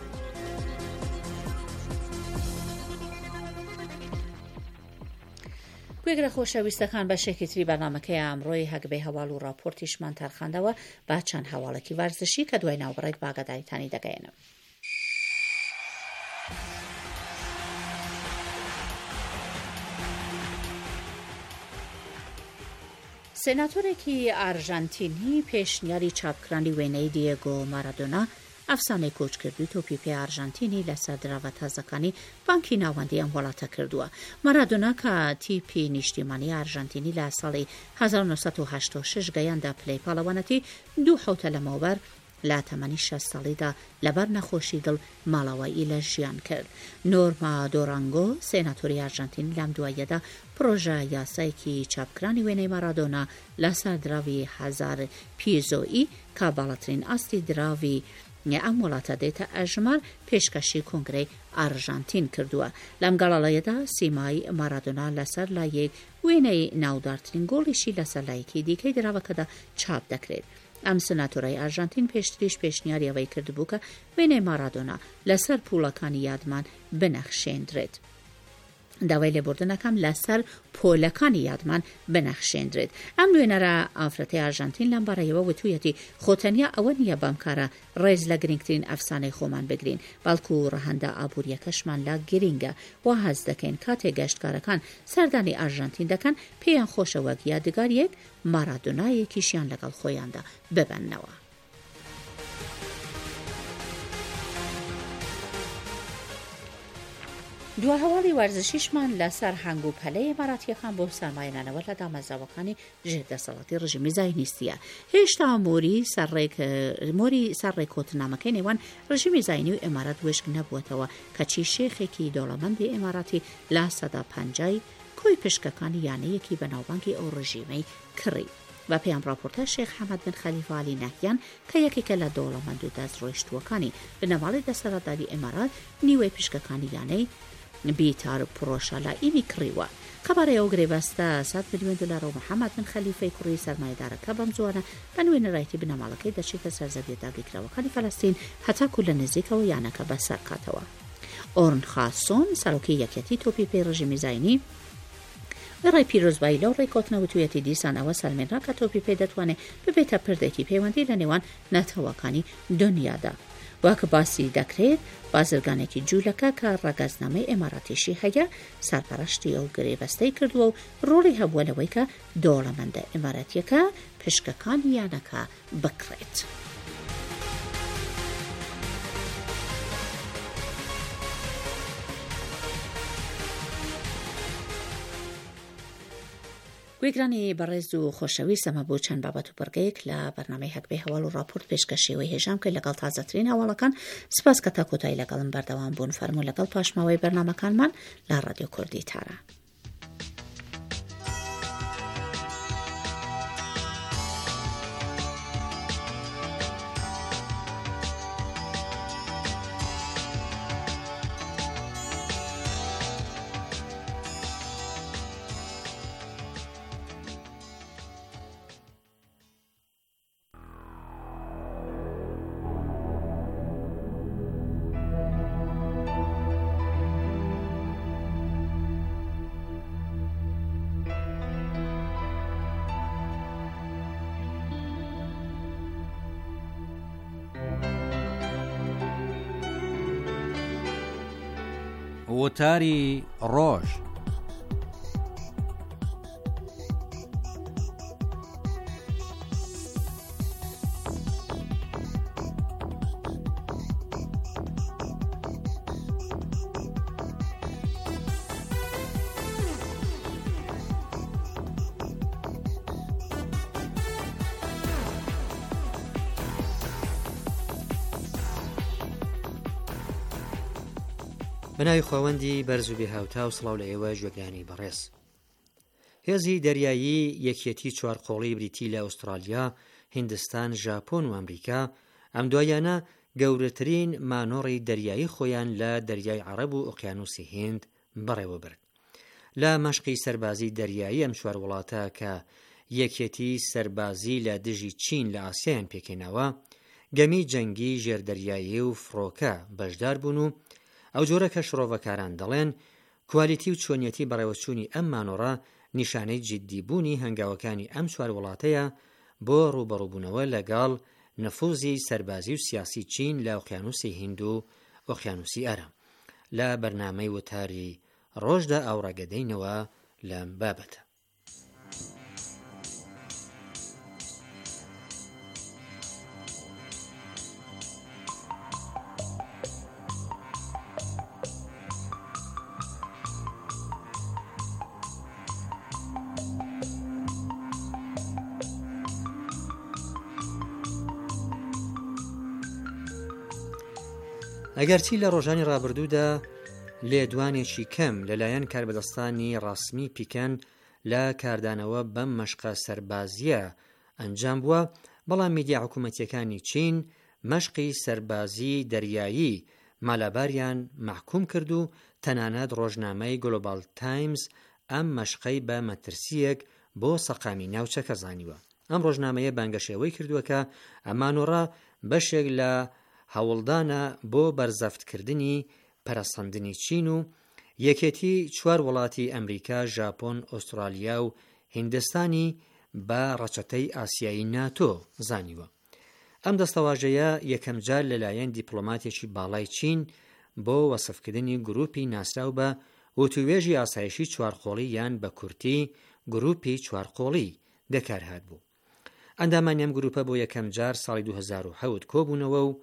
گوێگرە خۆشەویستەکان بەشێکی تری بەرنامەکەی ئەمڕۆی هەگبەی هەواڵ و راپۆرتیشمان تەرخاندەوە بە چەند هەواڵێکی وەرزشی کە دوای ناوبڕێک باگەداریتانی دەگەێنم. سێناتۆرێکی ئارژەنتینی پێشنیاری چاپکرانی وێنەی دیێگۆ مارادۆنا ئەفسانەی کۆچکردوی تۆپیپی ئارژەنتینی لەسەر دراوە تازەکانی بانکی ناوەندی ئەم وڵاتە کردووە. مارادۆنا کە تیپی نیشتیمانی ئارژەنتینی لە ساڵی هەزار و نۆسەد و هەشتا و شەش گەیاندا پلەی پاڵەوانەتی دوو حوتە لەمەوبەر لە تەمەنی شەست ساڵیدا لەبەر نەخۆشی دڵ ماڵەوایی لە ژیان کرد. نۆرما دۆرانگۆ سێناتۆری ئارژەنتینی لەم دواییەدا پرۆژە یاسایەکی چاپکرانی وێنەی مارادۆنا لەسەر دراوی هەزار پیزۆئی کە باڵەترین ئاستی دراوی ئەم وڵاتە دێتە ئەژمار پێشکەشی کۆنگرەی ئارژەنتین کردووە. لەم گەڵاڵەیەدا سیمای مارادۆنا لەسەر لایەک وێنەی ناودارترین گۆڵیشی لەسەر لایەکی دیکەی دراوەکەدا چاپ دەکرێت. ئەم سناتۆرای ئارژەنتین پێشتریش پێشنیاری ئەوەی کردبوو کە وێنەی مارادۆنا لەسەر پوڵەکانی یادمان بنەخشێندرێت. داوای لێبوردنەکەم لەسەر پۆلەکانی یادمان بنەخشێندرێت. ئەم نوێنەرە ئافرەتی ئارژەنتین لەم بارەیەوە وتوویەتی خۆتەنیا ئەوە نییە بەم کارە ڕێز لە گرنگترین ئەفسانەی خۆمان بگرین، بەڵکو ڕەهەندە ئابوووریەکەشمان لا گرینگە و هەز دەکەین کاتێک گەشتکارەکان سەردانی ئارژەنتین دەکەن پێیان خۆشە وەک یادگاریەک مارادۆنایەکیشیان لەگەڵ خۆیاندا ببەنەوە. دو هەواڵی وەرزشیشمان لەسەر هەنگ و پەلەی ئێماراتیەکان بۆ سەرمایه‌دانەوە لە دامەزراوەکانی ژێردەسەڵاتی ڕژیمی زاینیستیە. هێشتا مۆری مۆری سەرڕێکۆتنامەکەی نێوان ڕژیمی زاینی و ئێمارات وشک نەبووەتەوە کەچی شێخێکی دەوڵەمەندی ئێماراتی لە سەدا پەنجای کۆی پشکەکانی یانەیەکی بەناوبانگی ئەو ڕژیمەی کڕی. بە پێیان راپۆرتە شێخ حەمەد بن خەلیفە ئالی نەهیان کە یەکێکە لە دەوڵەمەند و دەستڕۆیشتووەکانی بنەماڵی دەسەڵاتداری ئێمارات نیوەی پشکەکانی یانەی بیتار پرۆشە لە ئیمی کڕیوە. خەبارەی ئەو گرێبەستە سەد میلیۆن دلار و محەممەد بن خەلیفەی کوڕی سەرمایەدارەکە بەم زوانە بە نوێنەرایەتی بنەماڵەکەی دەچێتە سەرزەویە داگیرکراوەکانی فەلەستین هەتاکو لە نزیکەوە یانەکە بەسەر کاتەوە. ئۆرن خاسۆن سەرۆکی یەکێتی تۆپیپی ڕژیمی زاینی بەڕای پیرۆزبایی لەو ڕێکۆتنەوەتویەتی دیسان ئەوە سەلمێنرا کە تۆپی پێ دەتوانێت ببێتە پردێکی پەیوەندی لە نێوان نەتەوەکانی دنیادا. واکە باسی دەکرێت بازرگانێکی جوولەکە کە ڕەگەزنامەی ئێماراتیشی هەیە سەرپەرشتی ئەو گرێبەستەی کردووە و ڕۆڵی هەبووە لەوەی کە دەوڵەمەندە ئێماراتیەکە پشکەکانی یانەکە بکڕێت. گوێگرانی بەڕێز و خۆشەویست ئەمە بۆ چەند بابەت و بەرگەیەک لە بەرنامەی هەگبەی هەواڵ و راپۆرت پێشکەشەوەی هێژام کە لەگەڵ تازەترین هەواڵەکان سپاس کە تا کۆتایی لەگەڵم بەردەوام بوون. فەرموو لەگەڵ پاشماوەی بەرنامەکانمان لە ڕادیۆ کوردی تاران. وتاری ڕۆژ بەناوی خاوەندی بەرز و بێهاوتا و سڵاو لە ئێوە گوێگرانی بەڕێز. هێزی دەریایی یەکێتی چوارقۆڵی بریتی لە ئوسترالیا، هیندستان، ژاپۆن و ئەمریکا ئەم دوایانە گەورەترین مانۆڕی دەریایی خۆیان لە دەریای عەرەب و ئۆقیانوسی هیند بەڕێوە برد. لە مەشقی سەربازی دەریایی ئەم چوار وڵاتە کە یەکێتی سەربازی لە دژی چین لە ئاسیایان پێکێناوە، گەمی جەنگی ژێردەریایی و فڕۆکە بەشدار بوون و ئەو جۆرە کە شڕۆڤەکاران دەڵێن کوالیتی و چۆنیەتی بەڕێوەچوونی ئەم مانۆڕە نیشانەی جددیبوونی هەنگاوەکانی ئەم چوار وڵاتەیە بۆ ڕوبەڕووبوونەوە لەگەڵ نفوزی سەربازی و سیاسی چین لە ئۆقیانوسی هیند و ئۆقیانوسی ئارام. لە بەرنامەی وتاری ڕۆژدا ئاوڕاگەدەینەوە لەم بابەتە. ئەگەرچی لە ڕۆژانی ڕابردوودا لێدوانێکی کەم لەلایەن کاربەدەستانی ڕاسمی پیکەن لە کاردانەوە بەم مەشقە سەربازیە ئەنجام بووە، بەڵام میدیا حکوومەتیەکانی چین مەشقی سەربازی دەریایی مالاباریان محکوم کرد و تەنانەت ڕۆژنامەی گلۆبال تایمز ئەم مەشقەی بە مەترسیەک بۆ سەقامی ناوچەکە زانیوە. ئەم ڕۆژنامەیە بانگەشێوەی کردووە کە ئەمانۆڕە بەشێک لە هەوڵدانە بۆ بەرزەفتکردنی پەرەسەندنی چین و یەکێتی چوار وڵاتی ئەمریکا، ژاپۆن، ئوسترالیا و هیندستانی بە ڕەچەتەی ئاسیایی ناتۆ زانیوە. ئەم دەستەواژەیە یەکەم جار لەلایەن دیپلۆماتێکی باڵای چین بۆ وەسفکردنی گروپی ناسراو بە وتوێژی ئاسایشی چوارقۆڵی یان بە کورتی گروپی چوارقۆڵی دەکارهات بوو. ئەندامانی ئەم گروپە بۆ یەکەم جار ساڵی دوو هەزار و حەوت کۆبوونەوە و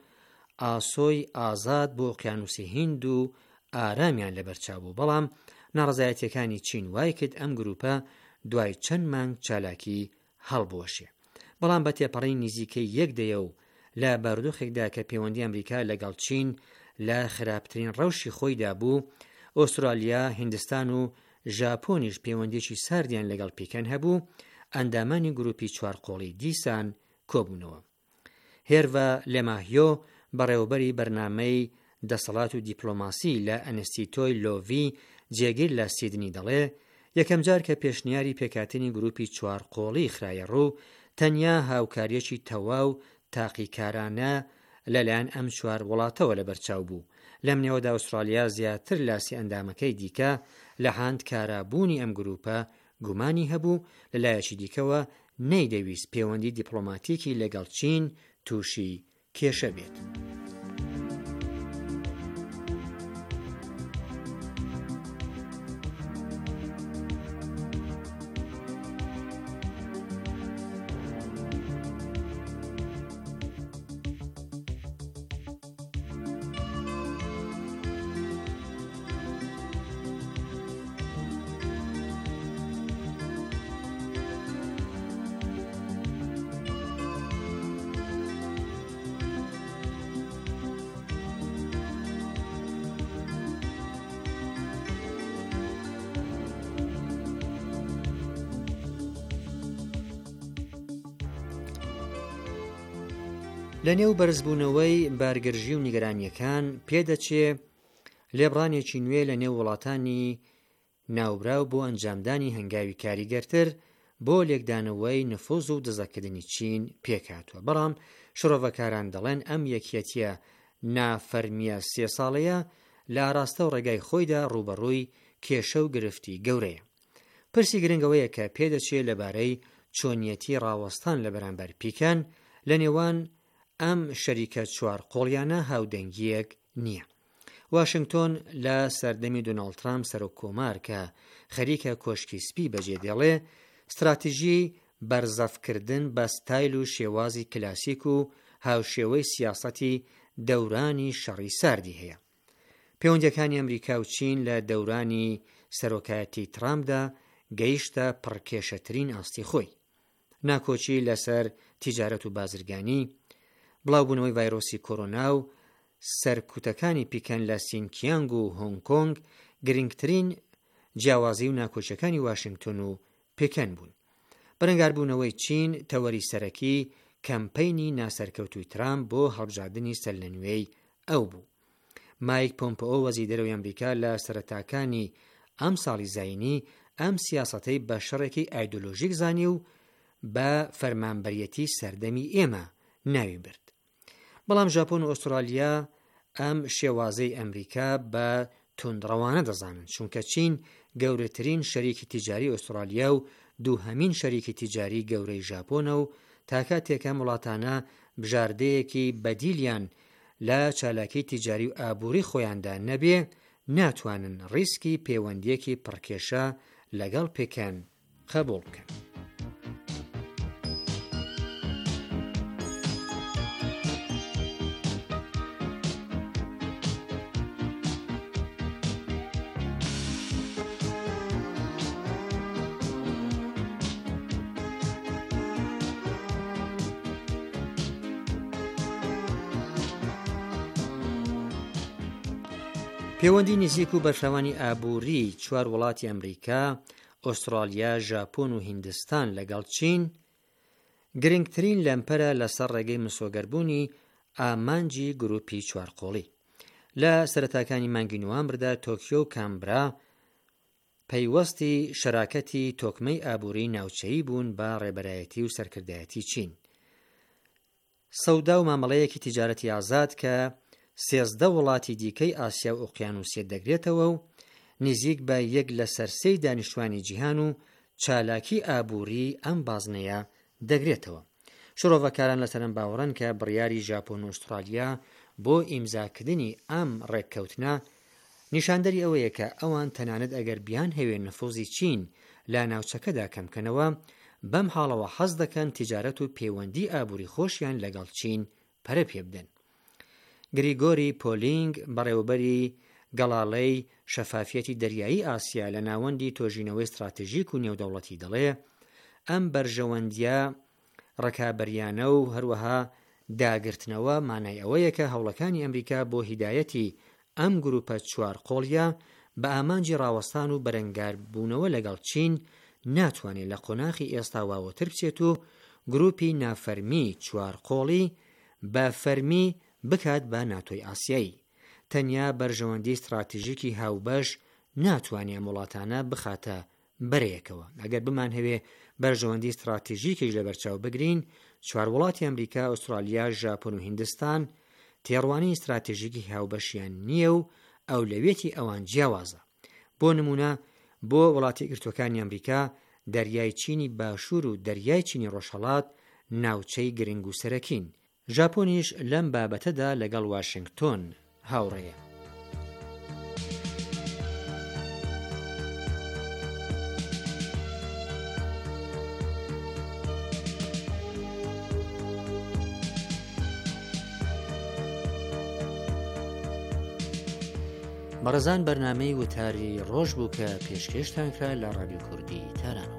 ئاسۆی ئازاد بۆ ئۆقیانوسی هیند و ئارامیان لەبەرچاو بوو، بەڵام ناڕزایەتیەکانی چین وای کرد ئەم گروپە دوای چەند مانگ چالاکی هەڵبوەشێ. بەڵام بە تێپەڕی نزیکەی یەک دەیە و لە بارودۆخێکدا کە پەیوەندی ئەمریکا لەگەڵ چین لە خراپترین ڕەوشی خۆیدا بوو، ئوسترالیا، هیندستان و ژاپۆنیش پەیوەندیی ساردیان لەگەڵ پیکەن هەبوو، ئەندامانی گروپی چوارقۆڵی دیسان کۆبوونەوە. هێرڤە لێماهیۆ بەڕێوەبەری بەرنامەی دەسەڵات و دیپلۆماسی لە ئەنستیتۆی لۆڤی جێگیر لە سیدنی دەڵێ یەکەم جار کە پێشنیاری پێکاتنی گروپی چوارقۆڵی خرایە ڕوو، تەنیا هاوکاریەکی تەواو تاقیکارانە لەلایەن ئەم چوار وڵاتەوە لەبەرچاو بوو. لەم نێوەدا ئوسترالیا زیاتر لاسی ئەندامەکەی دیکە لە هاند کارابوونی ئەم گروپە گومانی هەبوو، لەلایەکی دیکەوە نەیدەویست پەیوەندی دیپلۆماتیکی لەگەڵ چین تووشی کێشە بێت. لە نێو بەرزبوونەوەی بارگەرژی و نیگەرانیەکان پێدەچێ لێبڕانێکی نوێ لە نێو وڵاتانی ناوبراو بۆ ئەنجامدانی هەنگاوی کاریگەرتر بۆ لێکدانەوەی نفوز و دزەکردنی چین پێکاتوە. بەڵام شڕۆڤەکاران دەڵێن ئەم یەکێتیە نافەرمیە سێ ساڵەیە لە ئاراستە و ڕێگای خۆیدا ڕوبەڕووی کێشە و گرفتی گەورەیە. پرسی گرنگەوەیە کە پێدەچێت لەبارەی چۆنیەتی ڕاوەستان لە بەرامبەر پیکەن لە نێوان ئەم شەریکە چوار قۆڵیانە هاودەنگیەک نییە. واشنگتۆن لە سەردەمی دۆناڵد ترامپ سەرۆکۆمار کە خەریکە کۆشکی سپی بەجێ دێڵێ استراتیژی بەرزەفکردن بە ستایل و شێوازی کلاسیک و هاوشێوەی سیاسەتی دەورانی شەڕی ساردی هەیە. پەیوەندیەکانی ئەمریکا و چین لە دەورانی سەرۆکایەتی ترامپدا گەیشتە پڕکێشەترین ئاستی خۆی. ناکۆچی لەسەر تیجارەت و بازرگانی، بڵاوبوونەوەی ڤایرۆسی کۆڕۆنا و سەرکوتەکانی پیکەن لە سینکیانگ و هۆنگ کۆنگ گرنگترین جیاوازی و ناکۆچەکانی واشنگتن و پێکەن بوون. بەرەنگاربوونەوەی چین تەوەری سەرەکی کەمپەینی ناسەرکەوتووی ترامپ بۆ هەڵبژاردننی سەر لە نوێی ئەو بوو. مایک پۆمپۆ وەزیری دەرەوەی ئەمریکا لە سەرەتاکانی ئەم ساڵی زاینی ئەم سیاسەتەی بە شەڕێکی ئایدۆلۆژیک زانی و بە فەرمانبەریەتی سەردەمی ئێمە ناوی برد. بەڵام ژاپۆن و ئوسترالیا ئەم شێوازەی ئەمریکا بە توندڕەوانە دەزانن، چونکە چین گەورەترین شەریکی تیجاری ئوسترالیا و دووهەمین شەریکی تیجاری گەورەی ژاپۆنە و تاکاتێکە وڵاتانە بژاردەیەکی بەدیلیان لە چالاکی تیجاری و ئابووری خۆیاندا نەبێ، ناتوانن ڕیسکی پەیوەندیەکی پڕکێشە لەگەڵ پێکەن قبوڵ بکەن. پەیوەندی نزیک و بەرفراوانی ئابووری چوار وڵاتی ئەمریکا، ئوسترالیا، ژاپۆن و هیندستان لەگەڵ چین گرنگترین لەمپەرە لەسەر ڕێگەی مسۆگەربوونی ئامانجی گروپی چوارقۆڵی. لە سەرەتاکانی مانگی نوامبردا تۆکیۆ و کامبرا پەیوەستی شەراکەتی تۆکمەی ئابووری ناوچەیی بوون بە ڕێبەرایەتی و سەرکردایەتی چین. سەودا و مامەڵەیەکی تیجارەتی ئازاد کە سێزدە وڵاتی دیکەی ئاسیا و ئۆقیانوسیە دەگرێتەوە و نزیک بە یەک لە سەرسەی دانیشتوانی جیهان و چالاکی ئابووری ئەم بازنەیە دەگرێتەوە. شۆڕۆڤەکاران لەسەرم باوەڕن کە بڕیاری ژاپۆن و ئوسترالیا بۆ ئیمزاکردنی ئەم ڕێککەوتنە نیشاندەری ئەوەیە کە ئەوان تەنانەت ئەگەر بیان هەوێ نفوزی چین لە ناوچەکەدا کەمکەنەوە، بەم حاڵەوە حەز دەکەن تیجارەت و پەیوەندی ئابووری خۆشیان لەگەڵ چین پەرە پێ بدەن. گریگۆری پۆلینگ بەڕێوەبەری گەڵاڵەی شەفافیەتی دەریایی ئاسیا لە ناوەندی تۆژینەوەی استراتیژیک و نێودەوڵەتی دەڵێ ئەم بەرژەوەندیە ڕەکابەریانە و هەروەها داگرتنەوە مانای ئەوەیە کە هەوڵەکانی ئەمریکا بۆ هیدایەتی ئەم گروپە چوار قۆڵیە بە ئامانجی ڕاوەستان و بەرەنگاربوونەوە لەگەڵ چین ناتوانێت لە قۆناغی ئێستا واوەتر بچێت و گروپی نافەرمی چوار قۆڵی بە فەرمی بکات بە ناتۆی ئاسیایی. تەنیا بەرژەوەندی استراتیژیکی هاوبەش ناتوانێت وڵاتانە بخاتە بەرەیەکەوە. ئەگەر بمان هەوێ بەرژەوەندی استراتیژیکیش لەبەرچاو بگرین، چوار وڵاتی ئەمریکا، ئوسترالیا، ژاپۆن و هیندستان تێڕوانی استراتیژیکی هاوبەشیان نییە و ئەولەوێتی ئەوان جیاوازە. بۆ نمونە بۆ وڵاتی گرتوەکانی ئەمریکا دەریای چینی باشوور و دەریای چینی ڕۆژهەڵات ناوچەی گرنگ و سەرەکین. ژاپۆنیش لەم بابەتەدا لەگەڵ واشنگتۆن هاوڕێیە. بەڕێزان بەرنامەی وتاری ڕۆژ بوو کە پێشکەشتان کرا لە ڕادیۆ کوردی تارانەوە.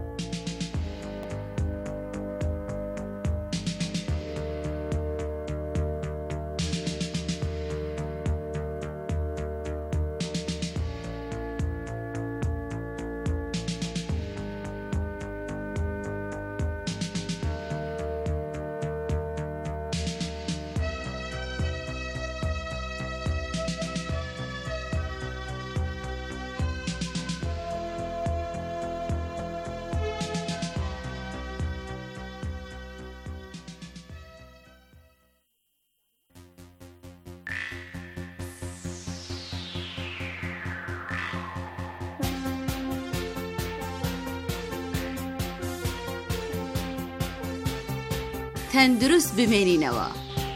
تەندروست بمێنینەوە.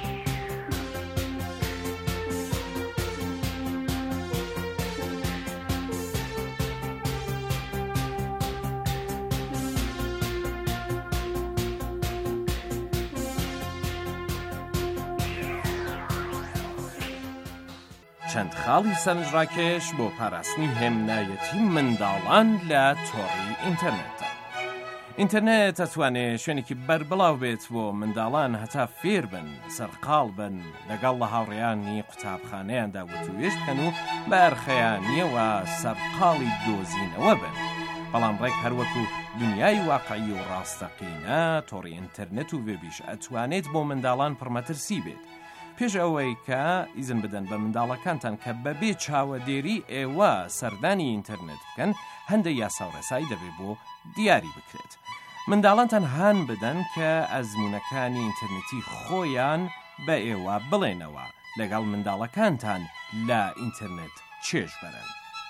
چەند خاڵی سەرنجڕاکێش بۆ پاراستنی هێمنایەتی منداڵان لە تۆڕی ئینتەرنێتە. ئینتەرنێت ئەتوانێت شوێنێکی بەربڵاو بێت بۆ منداڵان هەتا فێر بن، سەرقاڵ بن، لەگەڵ لە هاوڕێیانی قوتابخانەیاندا وتوێژ بکەن و بە ئەرخەیانیەوە سەرقاڵی دۆزینەوە بن. بەڵام ڕێک هەروەکو دنیای واقعی و ڕاستەقینە تۆڕی ئینتەرنێت و وێبیش ئەتوانێت بۆ منداڵان پڕمەترسی بێت. پێش ئەوەی کە ئیزن بدەن بە منداڵەکانتان کە بەبێ چاوەدێری ئێوە سەردانی ئینتەرنێت بکەن، هەندێک یاسا و ڕێسایی دەبێت بۆ دیاری بکرێت. منداڵانتان هان بدەن کە ئەزمونەکانی ئینتەرنێتی خۆیان بە ئێوە بڵێنەوە، لەگەڵ منداڵەکانتان لە ئینتەرنێت چێژ بەرن.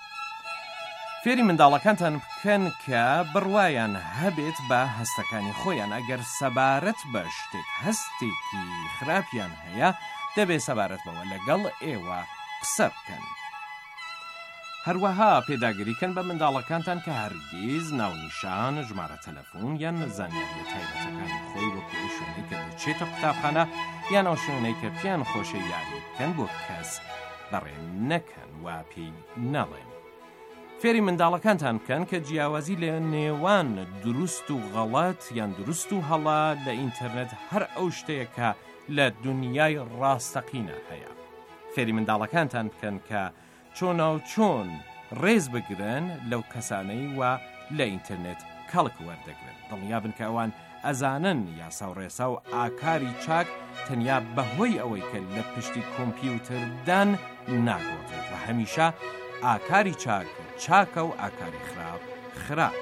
فێری منداڵەکانتان بکەن کە بڕوایان هەبێت بە هەستەکانی خۆیان. ئەگەر سەبارەت بە شتێک هەستێکی خراپیان هەیە، دەبێت سەبارەت بەوە لەگەڵ ئێوە قسە بکەن. هەروەها پێداگریکەن بە منداڵەکانتان کە هەرگیز ناونیشان، ژمارە تەلەفۆن یان زانیاری تایبەتەکانی خۆی وەکو ئەو شوێنەی کە دەچێتە قوتابخانە یان ئەو شوێنەی کە پیان خۆشە یاری بکەن بۆ کەس بەڕێ نەکەن وا پێی نەڵێن. فێری منداڵەکانتان بکەن کە جیاوازی لە نێوان دروست و غەڵەت یان دروست و هەڵا لە ئینتەرنێت هەر ئەو شتەیەکە لە دنیای ڕاستەقینە هەیە. فێری منداڵەکانتان بکەن کە چۆنا و چۆن ڕێز بگرن لەو کەسانەی وا لە ئینتەرنێت کەڵک وەردەگرن. دڵنیا بن کە ئەوان ئەزانن یاسا و ڕێسا و ئاکاری چاک تەنیا بەهۆی ئەوەی کە لە پشتی کۆمپیوتەردان ناگۆڕێت و هەمیشە ئاکاری چاک چاکە و ئاکاری خراپ خراپ.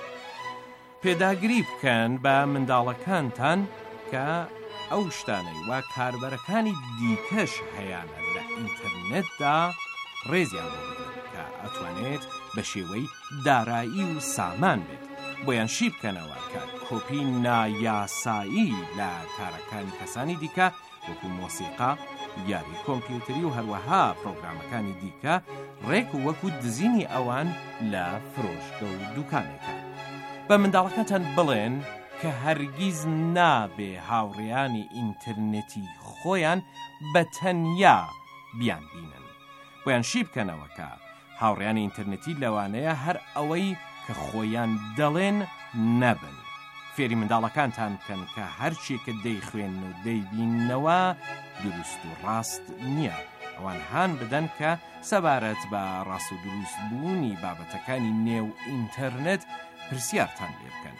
پێداگری بکەن بە منداڵەکانتان کە ئەو شتانەی وا کاربەرەکانی دیکەش هەیەە لە ئینتەرنێتدا ڕێزیان بۆ بدەن کە ئەتوانێت بە شێوەی دارایی و سامان بێت. بۆیان شی بکەنەوە کە کۆپی نایاسایی لە کارەکانی کەسانی دیکە وەکو مۆسیقا، یاری کۆمپیوتەری و هەروەها پرۆگرامەکانی دیکە ڕێک و وەکو دزینی ئەوان لە فرۆشگە و دوکانێکە. بە منداڵەکانتان بڵێن کە هەرگیز نابێ هاوڕێیانی ئینتەرنێتی خۆیان بە تەنیا بیان بینن. بۆیان شی بکەنەوە کە هاوڕێیانی ئینتەرنێتی لەوانەیە هەر ئەوەی کە خۆیان دەڵێن نەبن. فێری منداڵەکانتان بکەن کە هەرچێکە دەیخوێن و دەیبینەوە دروست و ڕاست نییە. ئەوان هان بدەن کە سەبارەت بە ڕاست و دروست بوونی بابەتەکانی نێو ئینتەرنێت پرسیارتان لێ بکەن.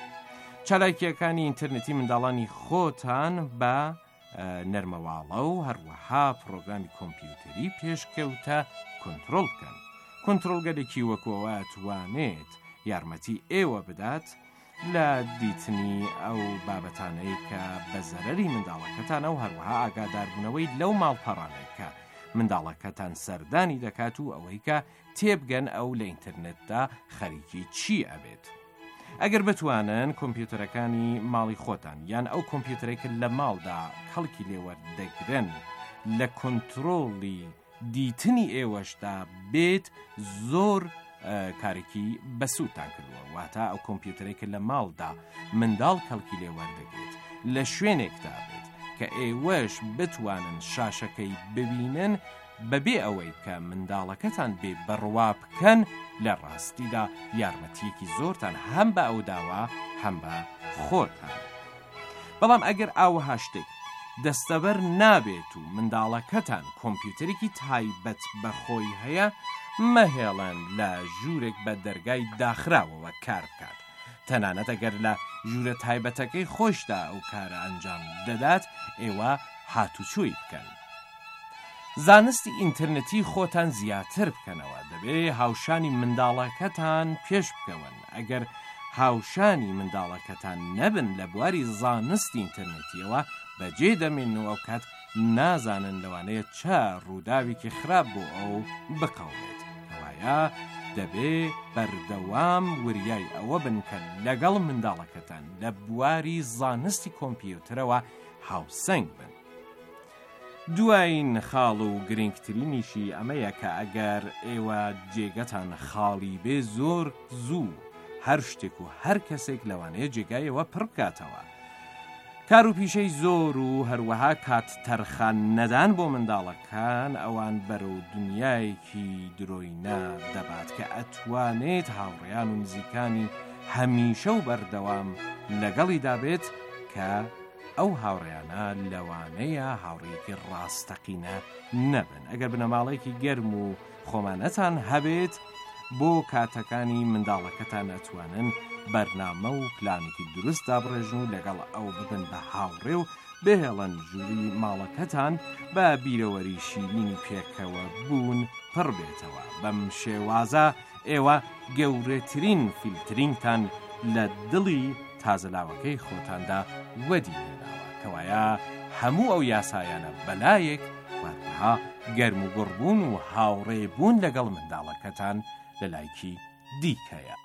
چالاکیەکانی ئینتەرنێتی منداڵانی خۆتان بە نەرمەواڵە و هەروەها پرۆگرامی کۆمپیوتەری پێشکەوتە کۆنتڕۆڵ بکەن. کۆنتڕۆلگەرێکی وەکوەوە ئەتوانێت یارمەتی ئێوە بدات لە دیتنی ئەو بابەتانەی کە بە زەرەری منداڵەکەتانە و هەروەها ئاگاداربوونەوەی لەو ماڵپەڕانەی کە منداڵەکەتان سەردانی دەکات و ئەوەی کە تێبگەن ئەو لە ئینتەرنێتدا خەریکی چی ئەبێت. ئەگەر بتوانن کۆمپیوتەرەکانی ماڵی خۆتان یان ئەو کۆمپیوتەرێکە لە ماڵدا کەڵکی لێوەردەگرن لە کۆنتڕۆڵی دیتنی ئێوەشدا بێت، زۆر کارێکی بەسوودتان کردووە. واتە ئەو کۆمپیوتەرێکە لە ماڵدا منداڵ کەڵکی لێوەردەگرێت لە شوێنێکدا بێت کە ئێوەش بتوانن شاشەکەی ببینن بەبێ ئەوەی کە منداڵەکەتان بێ بڕوا بکەن، لە ڕاستیدا یارمەتیەکی زۆرتان هەم بە ئەو داوا هەم بە خۆتان. بەڵام ئەگەر ئاوەها شتێک دەستەبەر نابێت و منداڵەکەتان کۆمپیوتەرێکی تایبەت بەخۆی هەیە، مەهێڵن لە ژوورێک بە دەرگای داخراوەوە کار بکات. تەنانەت ئەگەر لە ژوورە تایبەتەکەی خۆشدا ئەو کارە ئەنجام دەدات، ئێوە هاتوچۆی بکەن. زانستی ئینتەرنێتی خۆتان زیاتر بکەنەوە. دەبێ هاوشانی منداڵەکەتان پێش بکەون. ئەگەر هاوشانی منداڵەکەتان نەبن لە بواری زانستی ئینتەرنێتیەوە، بەجێ دەمێن و ئەو کات نازانن لەوانەیە چە ڕووداوێکی خراپ بۆ ئەو بقەوێت. ئەوایە دەبێ بەردەوام وریای ئەوە بن کە لەگەڵ منداڵەکەتان لە بواری زانستی کۆمپیوتەرەوە هاوسەنگ بن. دوایین خاڵ و گرنگترینیشی ئەمەیە کە ئەگەر ئێوە جێگەتان خاڵی بێ، زۆر زوو هەر شتێک و هەر کەسێک لەوانەیە جێگایەوە پڕ بکاتەوە. کار و پیشەی زۆر و هەروەها کات تەرخان نەدان بۆ منداڵەکان ئەوان بەرەو دنیایەکی درۆینە دەبات کە ئەتوانێت هاوڕێیان و نزیکانی هەمیشە و بەردەوام لەگەڵیدا بێت کە ئەو هاوڕێیانە لەوانەیە هاوڕێیەکی ڕاستەقینە نەبن. ئەگەر بنەماڵێکی گەرم و خۆمانەتان هەبێت بۆ کاتەکانی منداڵەکەتان ئەتوانن بەرنامە و پلانێکی دروست دابڕێژن و لەگەڵ ئەو ببن بە هاوڕێ و بهێڵن ژووری ماڵەکەتان بە بیرەوەری شیرینی پێکەوە بوون پڕ بێتەوە. بەم شێوازە ئێوە گەورەترین فیلترینتان لە دڵی تازەلاوەکەی خۆتاندا وەدی هێناوە کەوایە هەموو ئەو یاسایانە بەلایەک وەها گەرم و گوڕبوون و هاوڕێبوون لەگەڵ منداڵەکەتان لە لایکی دیکەیە.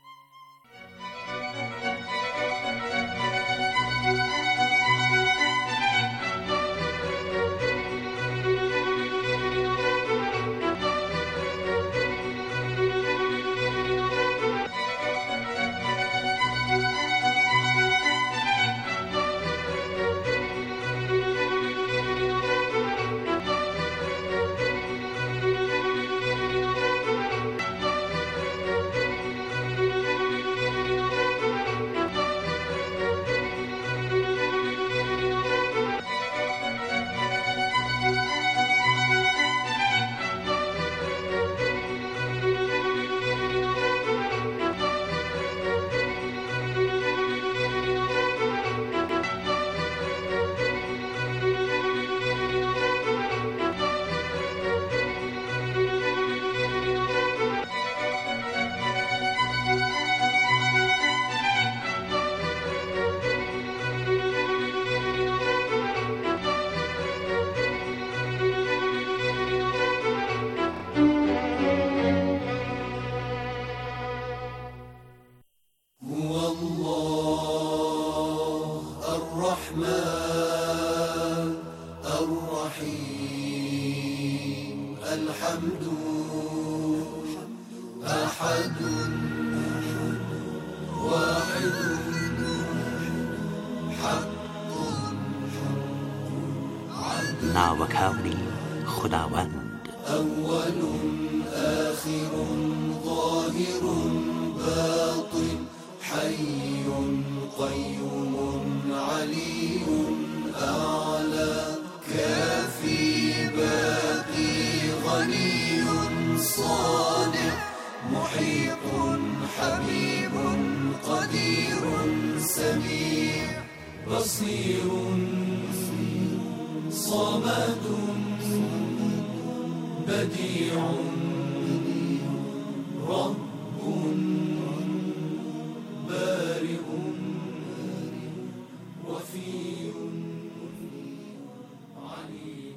ناوەکانی خداوەند أول آخر ظاهر باطن حي قيوم علي أعلى كافي باقي غني صانع محيط حبيب قدير سميع بصير صمد بديع رب بارئ وفي عليم.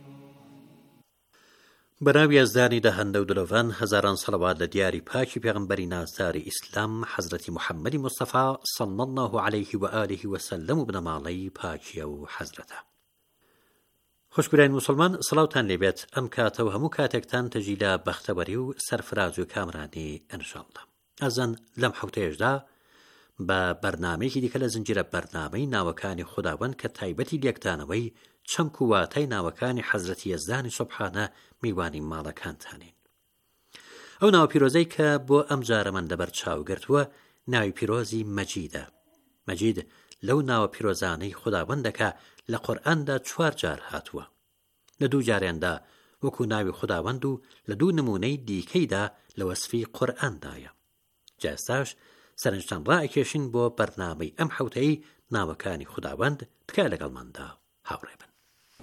بەناوی ئەزدانی دەهەندە و درۆڤان هەزاران سەڵەوات لە دیاری پاکی پێغەمبەری نازداری ئیسلام حەزرەتی محەممەدی مستەفا صلی الله عليه و آله وسلم و بنەماڵەی پاکیە و حەزرەتە. خوشبیران مسلمان سڵاوتان لێبێت ئەم کاتەوە هەموو کاتێکتان تەژی لە بەختەوەری و سەرفراز و کامرانی ئەنشاڵدا. ئەزان لەم حوتەیەشدا بە بەرنامەیەکی دیکە لە زنجیرە بەرنامەی ناوەکانی خوداوەند کە تایبەتی لێکدانەوەی چەمک و واتای ناوەکانی حەزرەتی یەزدانی سوبحانە میوانی ماڵەکانتانین. ئەو ناو پیرۆزەی کە بۆ ئەم جارە من لەبەر چاوگرتووە ناوی پیرۆزی مەجیدە. مەجید لەو ناوە پیرۆزانەی خوداوەندەکە لە قورئاندا چوار جار هاتووە. لە دوو جاریاندا وەکو ناوی خوداوەند و لە دوو نمونەی دیکەیدا لە وەسفی قورئاندایە. جاستاش سەرنجتان ڕائەکێشین بۆ بەرنامەی ئەم حوتەی ناوەکانی خوداوەند تکای لەگەڵماندا هاوڕێ بن.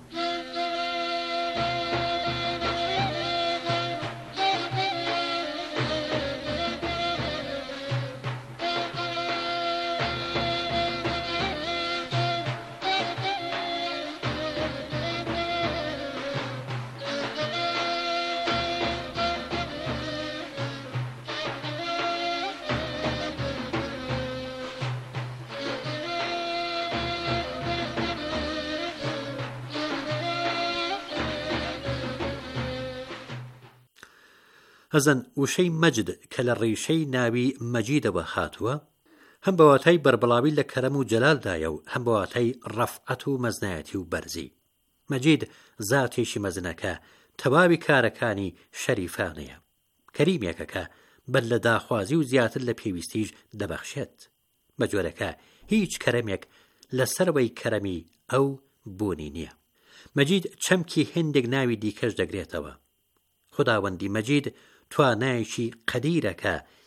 هەزن وشەی مەجد کە لە ڕیشەی ناوی مەجیدەوە هاتووە هەم بەواتای بربڵاوی لە کەرەم و جەلالدایە و هەم بەواتای ڕەفعەت و مەزنایەتی و بەرزی. مەجید زاتێکی مەزنەکە تەواوی کارەکانی شەریفانەیە. کەریمێکە کە بەل لە داخوازی و زیاتر لە پێویستیش دەبەخشێت. بە جۆرەکە هیچ کەرەمێک لەسەرەوەی کەرەمی ئەو بوونی نییە. مەجید چەمکی هێندێک ناوی دیکەش دەگرێتەوە. خوداوەندی مەجید توانایەکی قەدیرەکە